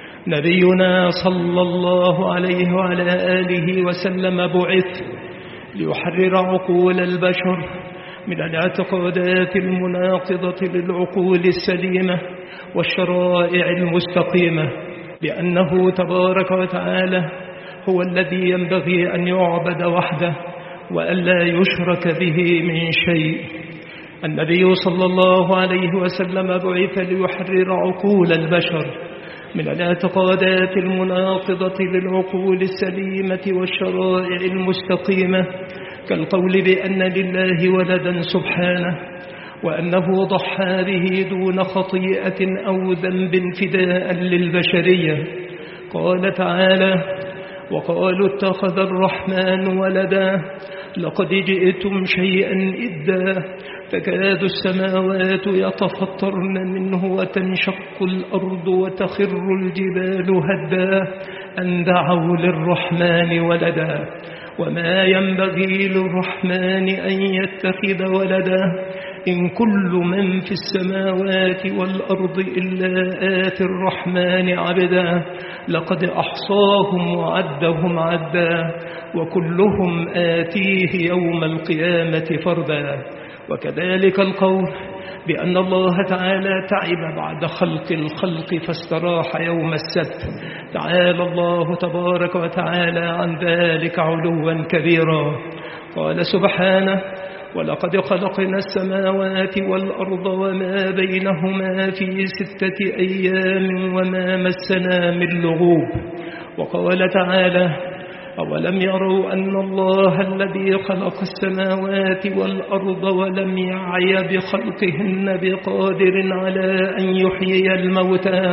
نبينا صلى الله عليه وعلى آله وسلم بعث ليحرر عقول البشر من الاعتقادات المناقضة للعقول السليمة والشرائع المستقيمة، بأنه تبارك وتعالى هو الذي ينبغي أن يعبد وحده وألا يشرك به من شيء. النبي صلى الله عليه وسلم بعث ليحرر عقول البشر من الاعتقادات المناقضة للعقول السليمة والشرائع المستقيمة، كالقول بأن لله ولدا سبحانه، وأنه ضحى به دون خطيئة أو ذنب فداء للبشرية. قال تعالى: وقالوا اتخذ الرحمن ولدا لقد جئتم شيئا إدا تكاد السماوات يتفطرن منه وتنشق الأرض وتخر الجبال هدا أن دعوا للرحمن ولدا وما ينبغي للرحمن أن يتخذ ولدا إن كل من في السماوات والأرض إلا آتي الرحمن عبدا لقد أحصاهم وعدهم عدا وكلهم آتيه يوم القيامة فردا. وكذلك القول بأن الله تعالى تعب بعد خلق الخلق فاستراح يوم السبت. تعالى الله تبارك وتعالى عن ذلك علوا كبيرا. قال سبحانه: ولقد خلقنا السماوات والأرض وما بينهما في 6 أيام وما مسنا من لغوب. وقال تعالى: أولم يروا أن الله الذي خلق السماوات والأرض ولم يعي بخلقهن بقادر على أن يحيي الموتى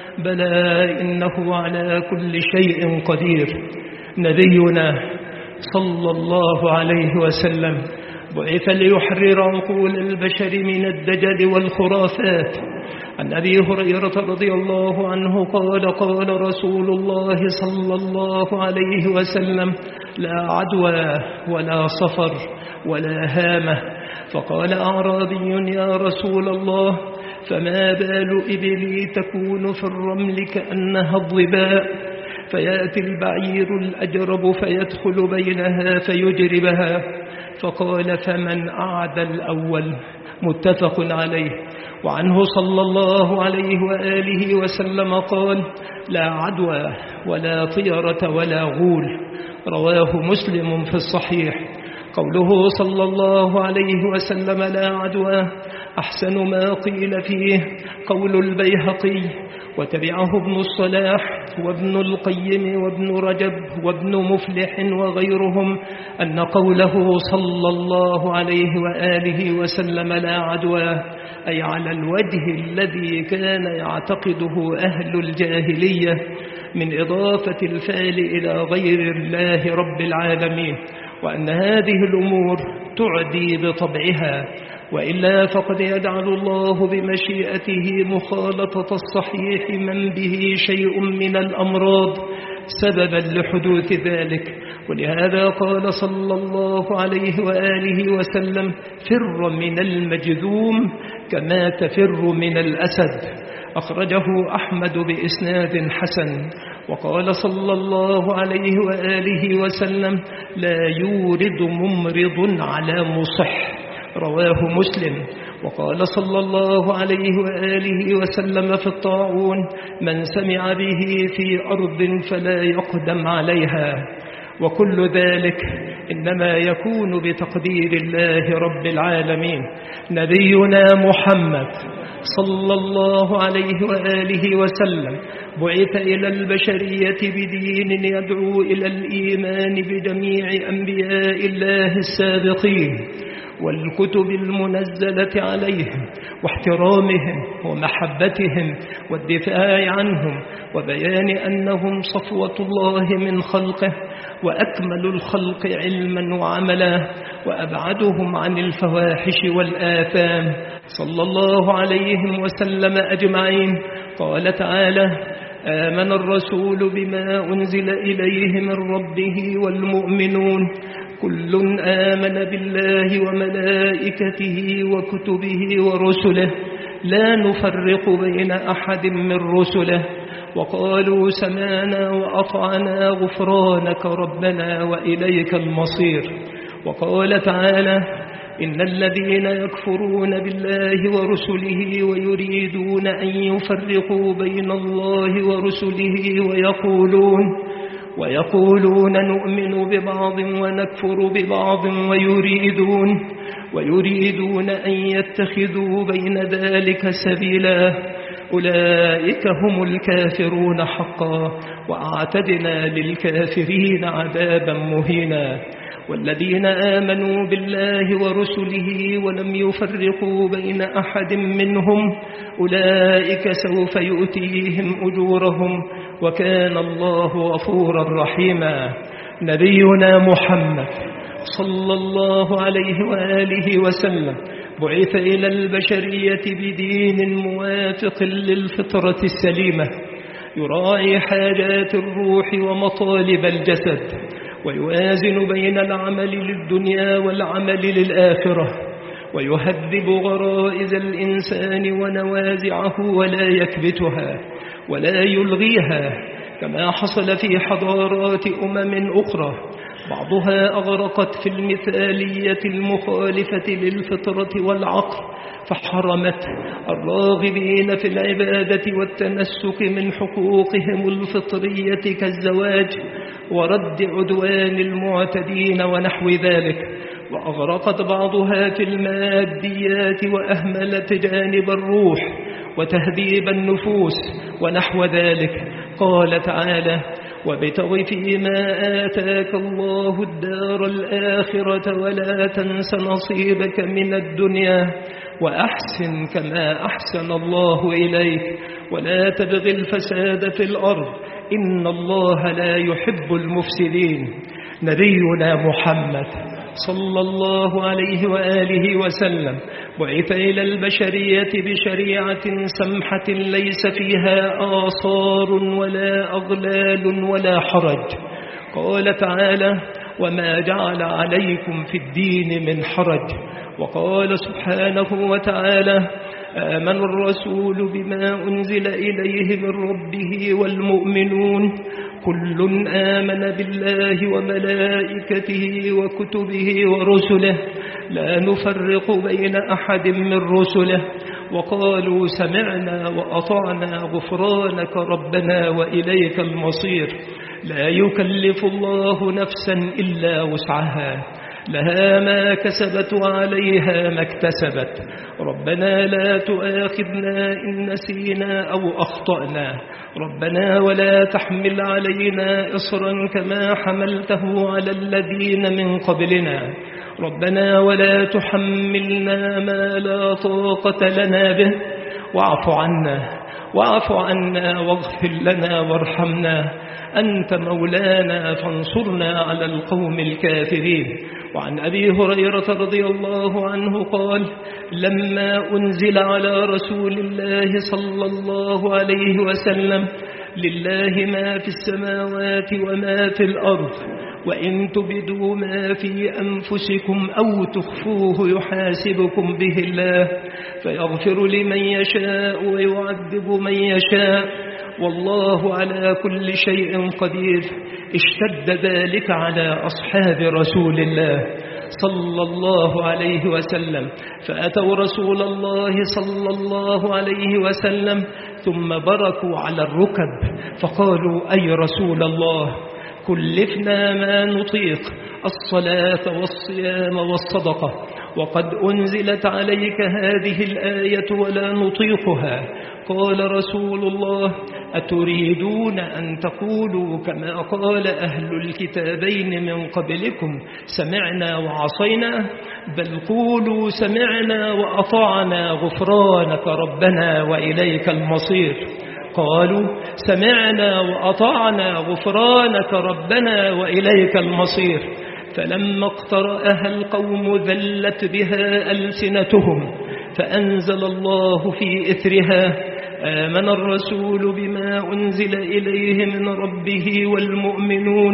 بلى إنه على كل شيء قدير. نبينا صلى الله عليه وسلم بعث ليحرر عقول البشر من الدجل والخرافات. عن أبي هريرة رضي الله عنه قال: قال رسول الله صلى الله عليه وسلم: لا عدوى ولا صفر ولا هامة. فقال أعرابي: يا رسول الله فما بال إبلي تكون في الرمل كأنها الظباء فيأتي البعير الأجرب فيدخل بينها فيجربها؟ فقال: فمن أعد الأول. متفق عليه. وعنه صلى الله عليه وآله وسلم قال: لا عدوى ولا طيرة ولا غول. رواه مسلم في الصحيح. قوله صلى الله عليه وسلم لا عدوى أحسن ما قيل فيه قول البيهقي، وتبعه ابن الصلاح وابن القيم وابن رجب وابن مفلح وغيرهم أن قوله صلى الله عليه وآله وسلم لا عدوى أي على الوجه الذي كان يعتقده أهل الجاهلية من إضافة الفعل إلى غير الله رب العالمين، وأن هذه الأمور تعدي بطبعها، وإلا فقد يجعل الله بمشيئته مخالطة الصحيح من به شيء من الأمراض سببا لحدوث ذلك. ولهذا قال صلى الله عليه وآله وسلم: فر من المجذوم كما تفر من الأسد. أخرجه أحمد بإسناد حسن. وقال صلى الله عليه وآله وسلم: لا يورد ممرض على مصح. رواه مسلم. وقال صلى الله عليه وآله وسلم في الطاعون: من سمع به في أرض فلا يقدم عليها. وكل ذلك إنما يكون بتقدير الله رب العالمين. نبينا محمد صلى الله عليه وآله وسلم بعث إلى البشرية بدين يدعو إلى الإيمان بجميع أنبياء الله السابقين، والكتب المنزلة عليهم واحترامهم ومحبتهم والدفاع عنهم وبيان أنهم صفوة الله من خلقه وأكمل الخلق علما وعملا وأبعدهم عن الفواحش والآثام صلى الله عليهم وسلم أجمعين. قال تعالى: آمن الرسول بما أنزل إليه من ربه والمؤمنون كل آمن بالله وملائكته وكتبه ورسله لا نفرق بين أحد من رسله وقالوا سمعنا وأطعنا غفرانك ربنا وإليك المصير. وقال تعالى: إن الذين يكفرون بالله ورسله ويريدون أن يفرقوا بين الله ورسله ويقولون نؤمن ببعض ونكفر ببعض ويريدون أن يتخذوا بين ذلك سبيلا أولئك هم الكافرون حقا وأعتدنا للكافرين عذابا مهينا. والذين آمنوا بالله ورسله ولم يفرقوا بين أحد منهم أولئك سوف يؤتيهم أجورهم وكان الله غفورا رحيما. نبينا محمد صلى الله عليه وآله وسلم بعث إلى البشرية بدين موافق للفطرة السليمة يراعي حاجات الروح ومطالب الجسد ويوازن بين العمل للدنيا والعمل للآخرة ويهذب غرائز الإنسان ونوازعه ولا يكبتها ولا يلغيها كما حصل في حضارات أخرى بعضها أغرقت في المثالية المخالفة للفطرة والعقل فحرمت الراغبين في العبادة والتمسك من حقوقهم الفطرية كالزواج ورد عدوان المعتدين ونحو ذلك، وأغرقت بعضها في الماديات وأهملت جانب الروح وتهذيب النفوس ونحو ذلك. قال تعالى: وابتغ فيما آتاك الله الدار الآخرة ولا تنس نصيبك من الدنيا وأحسن كما أحسن الله إليك ولا تبغ الفساد في الأرض إن الله لا يحب المفسدين. نبينا محمد صلى الله عليه وآله وسلم بعث إلى البشرية بشريعة سمحة ليس فيها آثار ولا أغلال ولا حرج. قال تعالى: وما جعل عليكم في الدين من حرج. وقال سبحانه وتعالى: آمن الرسول بما أنزل إليه من ربه والمؤمنون كل آمن بالله وملائكته وكتبه ورسله لا نفرق بين أحد من رسله وقالوا سمعنا وأطعنا غفرانك ربنا وإليك المصير. لا يكلف الله نفسا إلا وسعها لها ما كسبت وعليها ما اكتسبت. ربنا لا تؤاخذنا إن نسينا أو أخطأنا ربنا ولا تحمل علينا إصرا كما حملته على الذين من قبلنا ربنا ولا تحملنا ما لا طاقة لنا به واعف عنا واغفر لنا وارحمنا أنت مولانا فانصرنا على القوم الكافرين. وعن أبي هريرة رضي الله عنه قال: لما أنزل على رسول الله صلى الله عليه وسلم لله ما في السماوات وما في الأرض وإن تبدوا ما في أنفسكم أو تخفوه يحاسبكم به الله فيغفر لمن يشاء ويعذب من يشاء والله على كل شيء قدير. اشتد ذلك على أصحاب رسول الله صلى الله عليه وسلم فأتوا رسول الله صلى الله عليه وسلم ثم بركوا على الركب فقالوا: أي رسول الله كلفنا ما نطيق الصلاة والصيام والصدقة وقد أنزلت عليك هذه الآية ولا نطيقها. قال رسول الله: أتريدون أن تقولوا كما قال أهل الكتابين من قبلكم سمعنا وعصينا؟ بل قولوا سمعنا وأطعنا غفرانك ربنا وإليك المصير. قالوا سمعنا وأطعنا غفرانك ربنا وإليك المصير. فلما اقترأها القوم ذلت بها ألسنتهم، فأنزل الله في إثرها آمن الرسول بما أنزل إليه من ربه والمؤمنون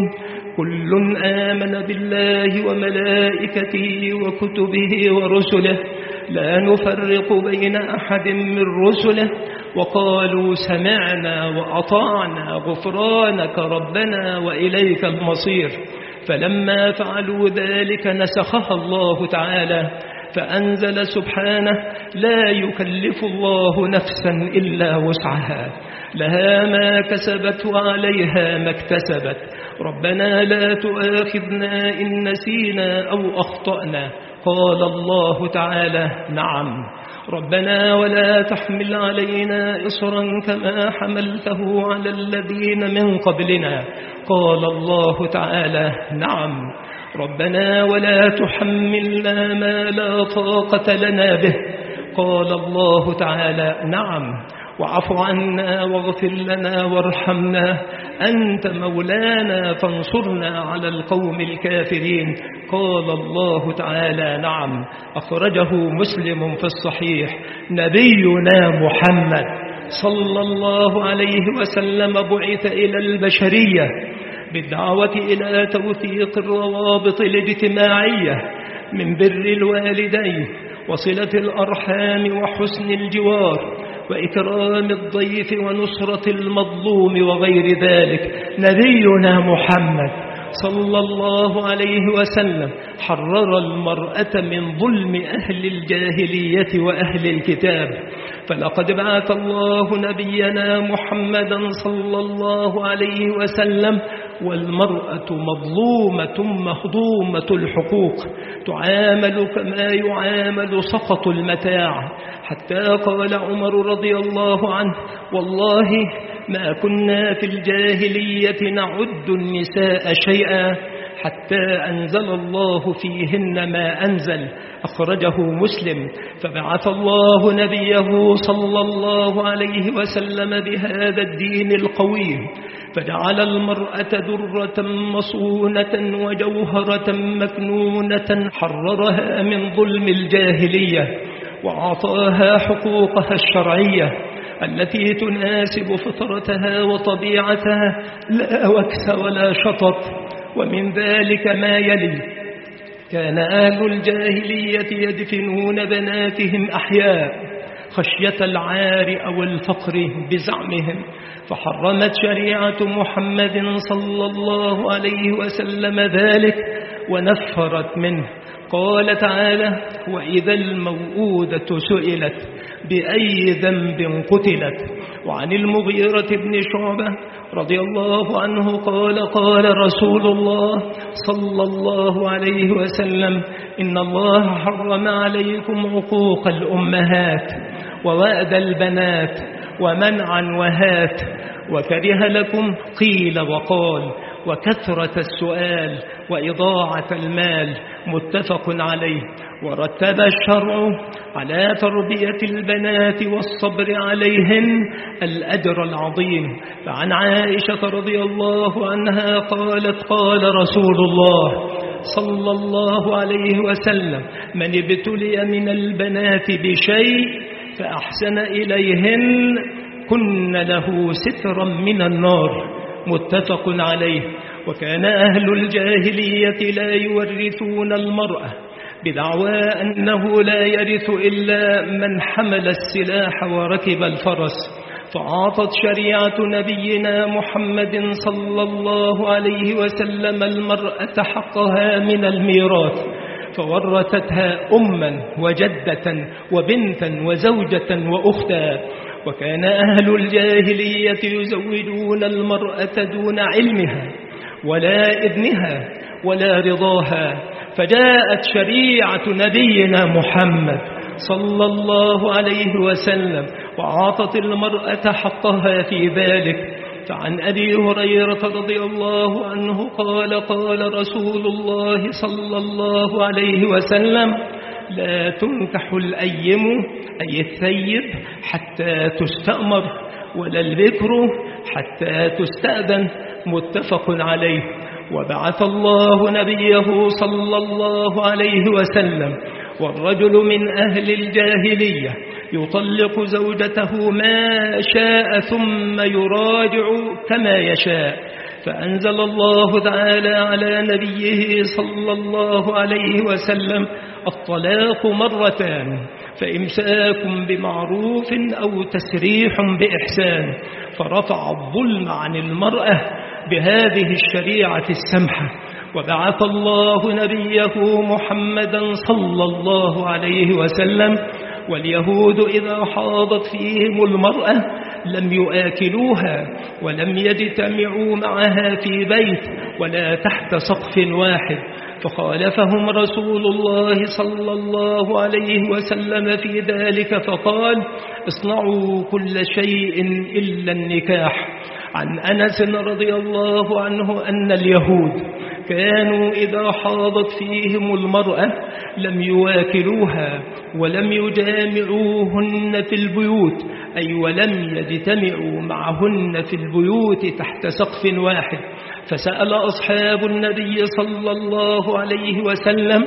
كل آمن بالله وملائكته وكتبه ورسله لا نفرق بين أحد من رسله وقالوا سمعنا وأطعنا غفرانك ربنا وإليك المصير. فلما فعلوا ذلك نسخها الله تعالى فأنزل سبحانه لا يكلف الله نفسا إلا وسعها لها ما كسبت وعليها ما اكتسبت ربنا لا تؤاخذنا إن نسينا أو أخطأنا. قال الله تعالى نعم ربنا ولا تحمل علينا إصرا كما حملته على الذين من قبلنا. قال الله تعالى نعم ربنا ولا تحملنا ما لا طاقة لنا به. قال الله تعالى نعم واعف عنا واغفر لنا وارحمنا أنت مولانا فانصرنا على القوم الكافرين. قال الله تعالى نعم. أخرجه مسلم في الصحيح. نبينا محمد صلى الله عليه وسلم بعث إلى البشرية بالدعوة إلى توثيق الروابط الاجتماعية من بر الوالدين وصلة الأرحام وحسن الجوار وإكرام الضيف ونصرة المظلوم وغير ذلك. نبينا محمد صلى الله عليه وسلم حرر المرأة من ظلم أهل الجاهلية وأهل الكتاب. فلقد بعث الله نبينا محمدا صلى الله عليه وسلم والمرأة مظلومة مهضومة الحقوق تعامل كما يعامل سقط المتاع، حتى قال عمر رضي الله عنه والله ما كنا في الجاهلية نعد النساء شيئا حتى أنزل الله فيهن ما أنزل. أخرجه مسلم. فبعث الله نبيه صلى الله عليه وسلم بهذا الدين القويم، فجعل المرأة درة مصونة وجوهرة مكنونة، حررها من ظلم الجاهلية وأعطاها حقوقها الشرعية التي تناسب فطرتها وطبيعتها، لا وكس ولا شطط. ومن ذلك ما يلي: كان أهل الجاهلية يدفنون بناتهم أحياء خشية العار أو الفقر بزعمهم، فحرمت شريعة محمد صلى الله عليه وسلم ذلك ونفرت منه. قال تعالى: وإذا الموءودة سئلت بأي ذنب قتلت. وعن المغيرة بن شعبة رضي الله عنه قال: قال رسول الله صلى الله عليه وسلم: إن الله حرم عليكم عقوق الأمهات ووأد البنات ومنعا وهات، وكره لكم قيل وقال وكثرة السؤال وإضاعة المال. متفق عليه. ورتب الشرع على تربية البنات والصبر عليهن الأجر العظيم. فعن عائشة رضي الله عنها قالت: قال رسول الله صلى الله عليه وسلم: من ابتلي من البنات بشيء فأحسن إليهن كن له سترا من النار. متفق عليه. وكان أهل الجاهلية لا يورثون المرأة بدعوى أنه لا يرث إلا من حمل السلاح وركب الفرس، فأعطت شريعة نبينا محمد صلى الله عليه وسلم المرأة حقها من الميراث، فورثتها أما وجدة وبنتا وزوجة وأختا. وكان أهل الجاهلية يزوجون المرأة دون علمها ولا إذنها ولا رضاها، فجاءت شريعة نبينا محمد صلى الله عليه وسلم وأعطت المرأة حقها في ذلك. فعن أبي هريرة رضي الله عنه قال قال رسول الله صلى الله عليه وسلم: لا تنكح الأيم أي الثيب حتى تستأمر، ولا البكر حتى تستأذن، متفق عليه. وبعث الله نبيه صلى الله عليه وسلم والرجل من أهل الجاهلية يطلق زوجته ما شاء ثم يراجع كما يشاء، فأنزل الله تعالى على نبيه صلى الله عليه وسلم: الطلاق مرتان، فإمساك بمعروف أو تسريح بإحسان، فرفع الظلم عن المرأة بهذه الشريعة السمحة. وبعث الله نبيه محمدا صلى الله عليه وسلم واليهود إذا حاضت فيهم المرأة لم يآكلوها ولم يجتمعوا معها في بيت ولا تحت سقف واحد، فخالفهم رسول الله صلى الله عليه وسلم في ذلك فقال: اصنعوا كل شيء إلا النكاح. عن أنس رضي الله عنه أن اليهود كانوا إذا حاضت فيهم المرأة لم يواكلوها ولم يجامعوهن في البيوت، أي ولم يجتمعوا معهن في البيوت تحت سقف واحد. فسأل أصحاب النبي صلى الله عليه وسلم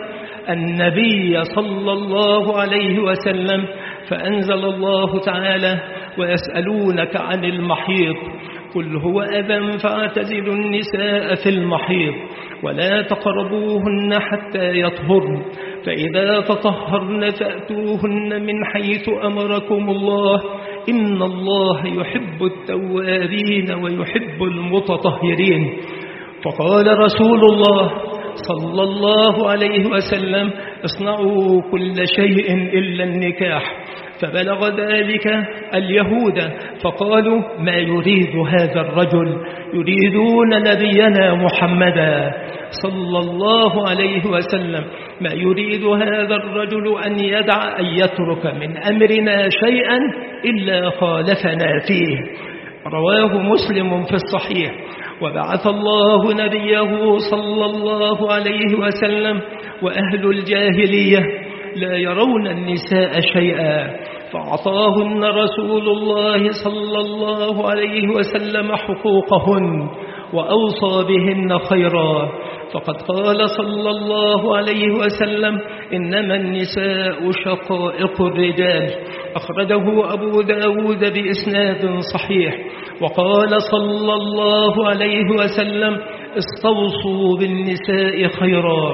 النبي صلى الله عليه وسلم فأنزل الله تعالى: ويسألونك عن المحيض قل هو أذى فاعتزلوا النساء في المحيض ولا تقربوهن حتى يطهرن، فإذا تطهرن فأتوهن من حيث أمركم الله إن الله يحب التوابين ويحب المتطهرين. فقال رسول الله صلى الله عليه وسلم: اصنعوا كل شيء إلا النكاح. فبلغ ذلك اليهود فقالوا: ما يريد هذا الرجل؟ يريدون نبينا محمدا صلى الله عليه وسلم، ما يريد هذا الرجل أن يترك من أمرنا شيئا إلا خالفنا فيه. رواه مسلم في الصحيح. وبعث الله نبيه صلى الله عليه وسلم وأهل الجاهلية لا يرون النساء شيئا، فأعطاهن رسول الله صلى الله عليه وسلم حقوقهن وأوصى بهن خيرا. فقد قال صلى الله عليه وسلم: إنما النساء شقائق الرجال. أخرجه أبو داود بإسناد صحيح. وقال صلى الله عليه وسلم: استوصوا بالنساء خيرا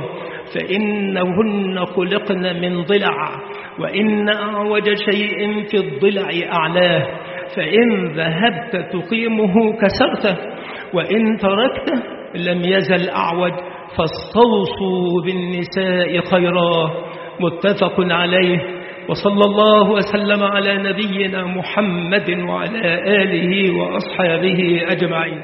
فإنهن خلقن من ضلع، وإن أعوج شيء في الضلع أعلاه، فإن ذهبت تقيمه كسرته وإن تركته لم يزل أعوج، فاستوصوا بالنساء خيرا. متفق عليه. وصلى الله وسلم على نبينا محمد وعلى آله وأصحابه أجمعين.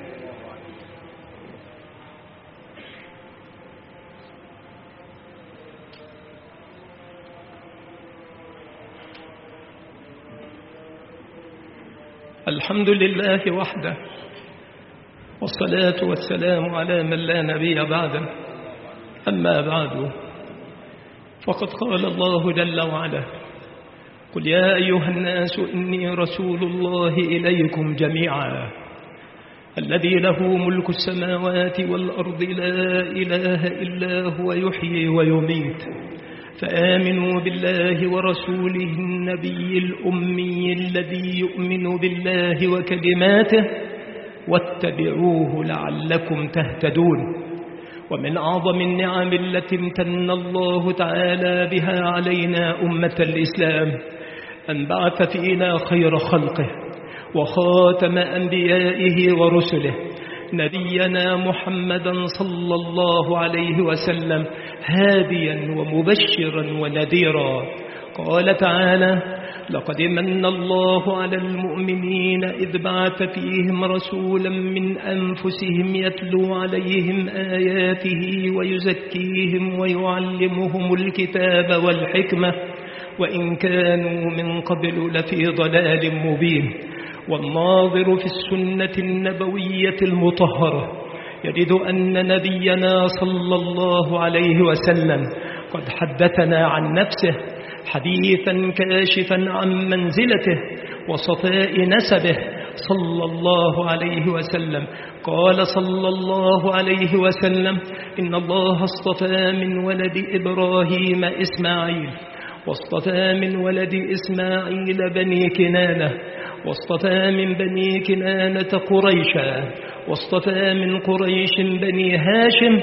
الحمد لله وحده، والصلاة والسلام على من لا نبي بعده. أما بعد، فقد قال الله جل وعلا: قل يا أيها الناس إني رسول الله إليكم جميعا الذي له ملك السماوات والأرض لا إله إلا هو يحيي ويميت، فآمنوا بالله ورسوله النبي الأمي الذي يؤمن بالله وكلماته واتبعوه لعلكم تهتدون. ومن أعظم النعم التي امتن الله تعالى بها علينا أمة الإسلام أن بعث فينا خير خلقه وخاتم أنبيائه ورسله نبينا محمدا صلى الله عليه وسلم هاديا ومبشرا ونذيرا. قال تعالى: لقد من الله على المؤمنين إذ بعث فيهم رسولا من أنفسهم يتلو عليهم آياته ويزكيهم ويعلمهم الكتاب والحكمة وإن كانوا من قبل لفي ضلال مبين. والناظر في السنة النبوية المطهرة يجد أن نبينا صلى الله عليه وسلم قد حدثنا عن نفسه حديثا كاشفا عن منزلته وصفاء نسبه صلى الله عليه وسلم. قال صلى الله عليه وسلم: إن الله اصطفى من ولد إبراهيم إسماعيل، واصطفى من ولد إسماعيل بني كنانة، واصطفى من بني كنانة قريشا، واصطفى من قريش بني هاشم،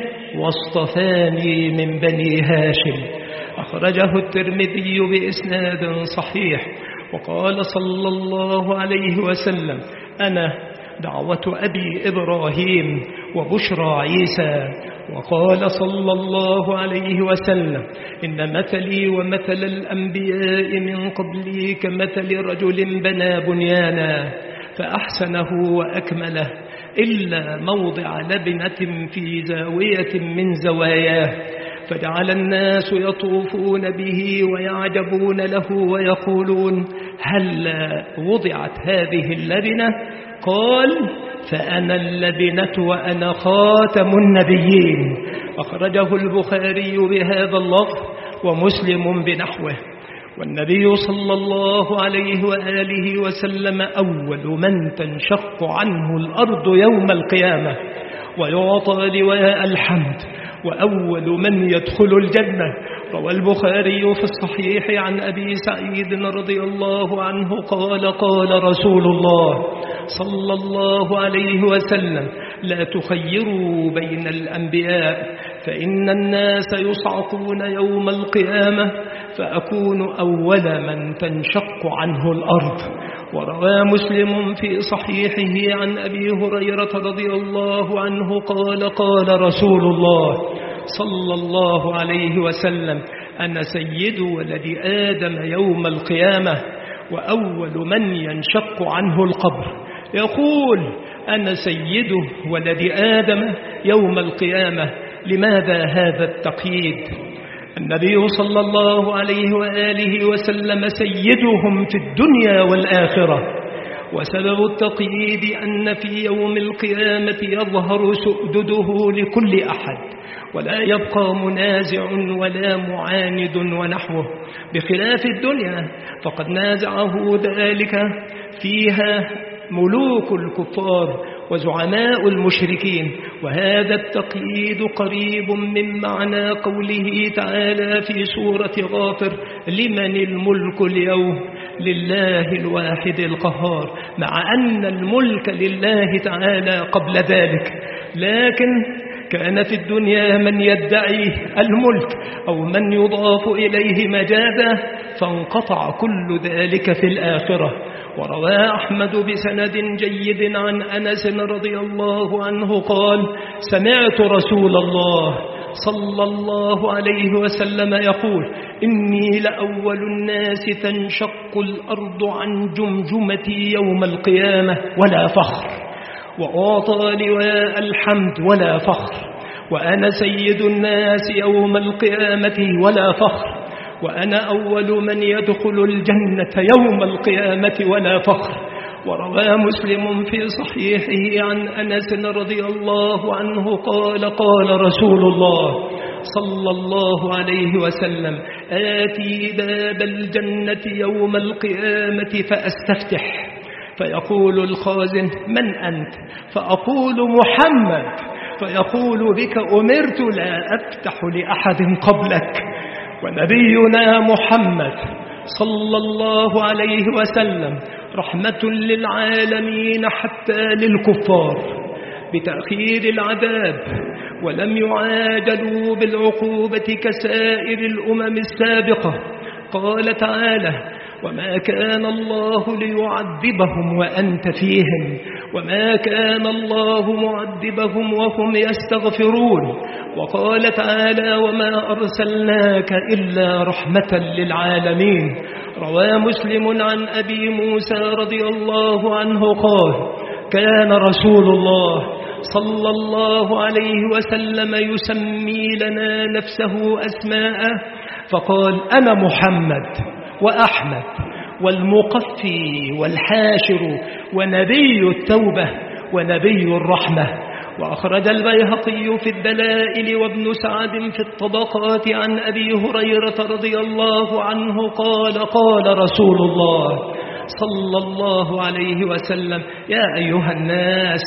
واصطفاني من بني هاشم. أخرجه الترمذي بإسناد صحيح. وقال صلى الله عليه وسلم: أنا دعوة أبي إبراهيم وبشرى عيسى. وقال صلى الله عليه وسلم: إن مثلي ومثل الأنبياء من قبلي كمثل رجل بنى بنيانا فأحسنه وأكمله إلا موضع لبنة في زاوية من زواياه، فجعل الناس يطوفون به ويعجبون له ويقولون: هل وضعت هذه اللبنة؟ قال: فأنا اللبنة وأنا خاتم النبيين. أخرجه البخاري بهذا اللفظ ومسلم بنحوه. والنبي صلى الله عليه وآله وسلم أول من تنشق عنه الأرض يوم القيامة ويعطى لواء الحمد، وأول من يدخل الجنة. روى البخاري في الصحيح عن أبي سعيد رضي الله عنه قال: قال رسول الله صلى الله عليه وسلم: لا تخيروا بين الأنبياء، فإن الناس يصعقون يوم القيامة فأكون أول من تنشق عنه الأرض. وروى مسلم في صحيحه عن أبي هريرة رضي الله عنه قال: قال رسول الله صلى الله عليه وسلم: أنا سيد ولد آدم يوم القيامة وأول من ينشق عنه القبر. يقول: أنا سيد ولد آدم يوم القيامة. لماذا هذا التقييد؟ النبي صلى الله عليه وآله وسلم سيدهم في الدنيا والآخرة، وسبب التقييد أن في يوم القيامة يظهر سؤدده لكل أحد، ولا يبقى منازع ولا معاند ونحوه، بخلاف الدنيا فقد نازعه ذلك فيها ملوك الكفار وزعماء المشركين. وهذا التقييد قريب من معنى قوله تعالى في سورة غافر: لمن الملك اليوم؟ لله الواحد القهار، مع أن الملك لله تعالى قبل ذلك. لكن كان في الدنيا من يدعي الملك أو من يضاف إليه مجازا، فانقطع كل ذلك في الآخرة. وروى أحمد بسند جيد عن أنس رضي الله عنه قال: سمعت رسول الله صلى الله عليه وسلم يقول: إني لأول الناس تنشق الأرض عن جمجمتي يوم القيامة ولا فخر، وأعطى لواء الحمد ولا فخر، وأنا سيد الناس يوم القيامة ولا فخر، وأنا أول من يدخل الجنة يوم القيامة ولا فخر. وروى مسلم في صحيحه عن أنس رضي الله عنه قال: قال رسول الله صلى الله عليه وسلم: آتي باب الجنة يوم القيامة فأستفتح، فيقول الخازن: من أنت؟ فأقول: محمد. فيقول: بك أمرت لا أفتح لأحد قبلك. ونبينا محمد صلى الله عليه وسلم رحمة للعالمين حتى للكفار بتأخير العذاب، ولم يعاجلوا بالعقوبة كسائر الأمم السابقة. قال تعالى: وما كان الله ليعذبهم وأنت فيهم، وما كان الله معذبهم وهم يستغفرون. وقال تعالى: وما أرسلناك إلا رحمة للعالمين. روى مسلم عن أبي موسى رضي الله عنه قال: كان رسول الله صلى الله عليه وسلم يسمي لنا نفسه أسماء، فقال: أنا محمد. وأحمد والمقفي والحاشر ونبي التوبة ونبي الرحمة. وأخرج البيهقي في الدلائل وابن سعد في الطبقات عن أبي هريرة رضي الله عنه قال قال رسول الله صلى الله عليه وسلم: يا أيها الناس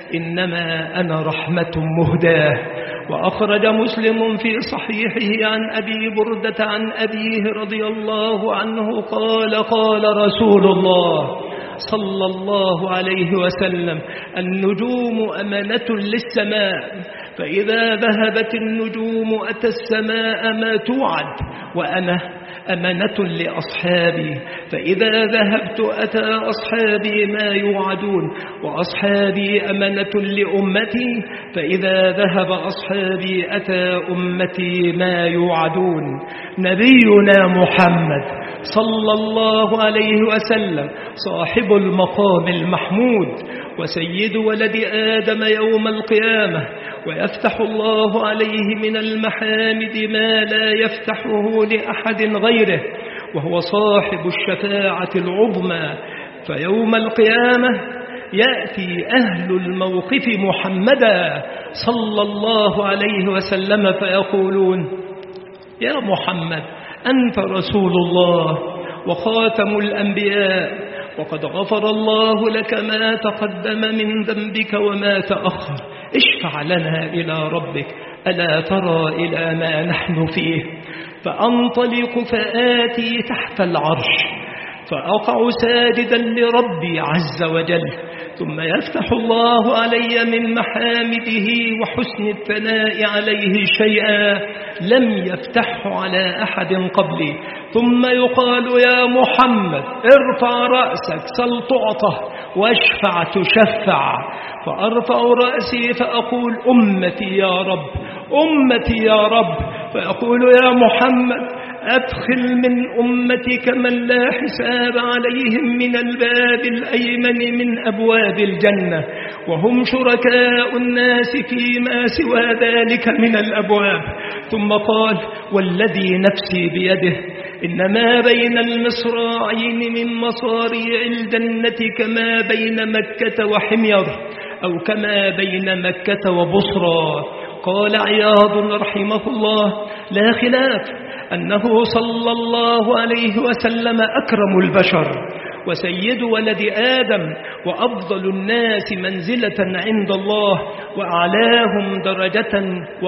إنما أنا رحمة مهداة. وأخرج مسلم في صحيحه عن أبي بردة عن أبيه رضي الله عنه قال قال رسول الله صلى الله عليه وسلم: النجوم أمانة للسماء، فإذا ذهبت النجوم أتى السماء ما توعد، وأنا أمانة لأصحابي، فإذا ذهبت أتى أصحابي ما يوعدون، وأصحابي أمانة لأمتي، فإذا ذهب أصحابي أتى أمتي ما يوعدون. نبينا محمد صلى الله عليه وسلم صاحب المقام المحمود وسيد ولد آدم يوم القيامة، ويفتح الله عليه من المحامد ما لا يفتحه لأحد غيره، وهو صاحب الشفاعة العظمى. فيوم القيامة يأتي أهل الموقف محمدا صلى الله عليه وسلم فيقولون: يا محمد أنت رسول الله وخاتم الأنبياء، وقد غفر الله لك ما تقدم من ذنبك وما تأخر، اشفع لنا إلى ربك، ألا ترى إلى ما نحن فيه؟ فأنطلق فآتي تحت العرش فأقع ساجدا لربي عز وجل، ثم يفتح الله علي من محامده وحسن الثناء عليه شيئا لم يفتحه على أحد قبلي، ثم يقال: يا محمد ارفع رأسك سل تعطه واشفع تشفع. فأرفع رأسي فأقول: أمتي يا رب أمتي يا رب. فأقول: يا محمد أدخل من أمتك من لا حساب عليهم من الباب الأيمن من أبواب الجنة، وهم شركاء الناس فيما سوى ذلك من الأبواب. ثم قال: والذي نفسي بيده إنما بين المصراعين من مصاريع الجنة كما بين مكة وحمير، أو كما بين مكة وبصرى. قال عياض رحمه الله: لا خلاف أنه صلى الله عليه وسلم أكرم البشر وسيد ولد آدم وأفضل الناس منزلة عند الله وأعلاهم درجة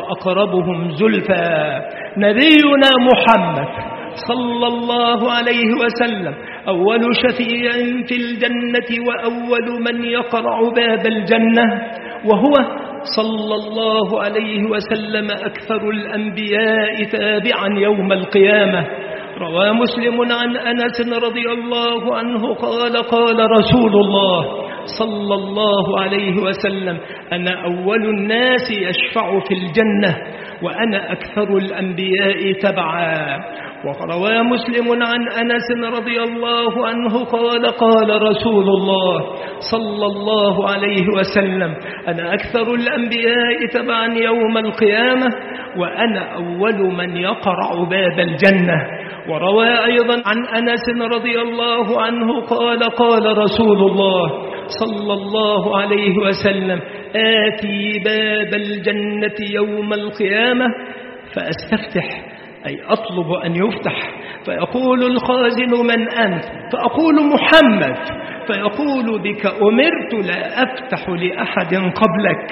وأقربهم زلفى. نبينا محمد صلى الله عليه وسلم أول شفيع في الجنة وأول من يقرع باب الجنة، وهو صلى الله عليه وسلم أكثر الأنبياء تابعا يوم القيامة. روى مسلم عن أنس رضي الله عنه قال قال رسول الله صلى الله عليه وسلم: أنا أول الناس يشفع في الجنة وأنا أكثر الأنبياء تبعا. وروى مسلم عن أنس رضي الله عنه قال قال رسول الله صلى الله عليه وسلم: أنا أكثر الأنبياء تبعا يوم القيامة وأنا أول من يقرع باب الجنة. وروى أيضا عن أنس رضي الله عنه قال قال رسول الله صلى الله عليه وسلم: آتي باب الجنة يوم القيامة فأستفتح، أي أطلب أن يفتح، فيقول الخازن: من أنت؟ فأقول: محمد. فيقول: بك أمرت لا أفتح لأحد قبلك.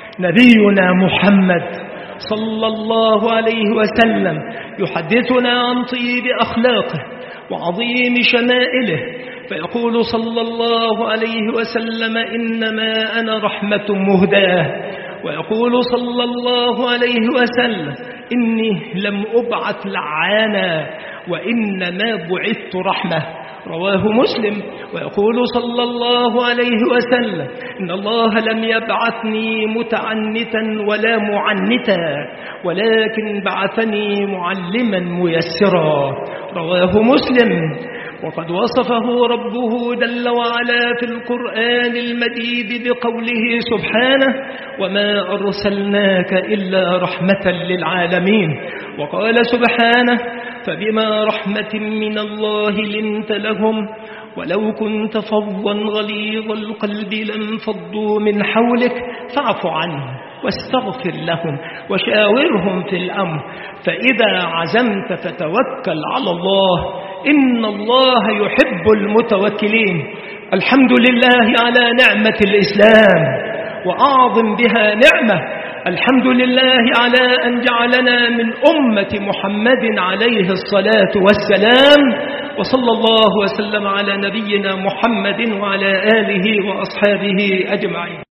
نبينا محمد صلى الله عليه وسلم يحدثنا عن طيب أخلاقه وعظيم شمائله، فيقول صلى الله عليه وسلم: إنما أنا رحمة مهداة. ويقول صلى الله عليه وسلم: إني لم أبعث لعانا وإنما بعثت رحمة. رواه مسلم. ويقول صلى الله عليه وسلم: إن الله لم يبعثني متعنتا ولا معنتا، ولكن بعثني معلما ميسرا. رواه مسلم. وقد وصفه ربه جل وعلا في القرآن المجيد بقوله سبحانه: وما أرسلناك إلا رحمة للعالمين. وقال سبحانه: فبما رحمة من الله لنت لهم ولو كنت فظا غليظ القلب لانفضوا من حولك فاعف عنهم واستغفر لهم وشاورهم في الأمر فإذا عزمت فتوكل على الله إن الله يحب المتوكلين. الحمد لله على نعمة الإسلام وأعظم بها نعمة. الحمد لله على أن جعلنا من أمة محمد عليه الصلاة والسلام، وصلى الله وسلم على نبينا محمد وعلى آله وأصحابه أجمعين.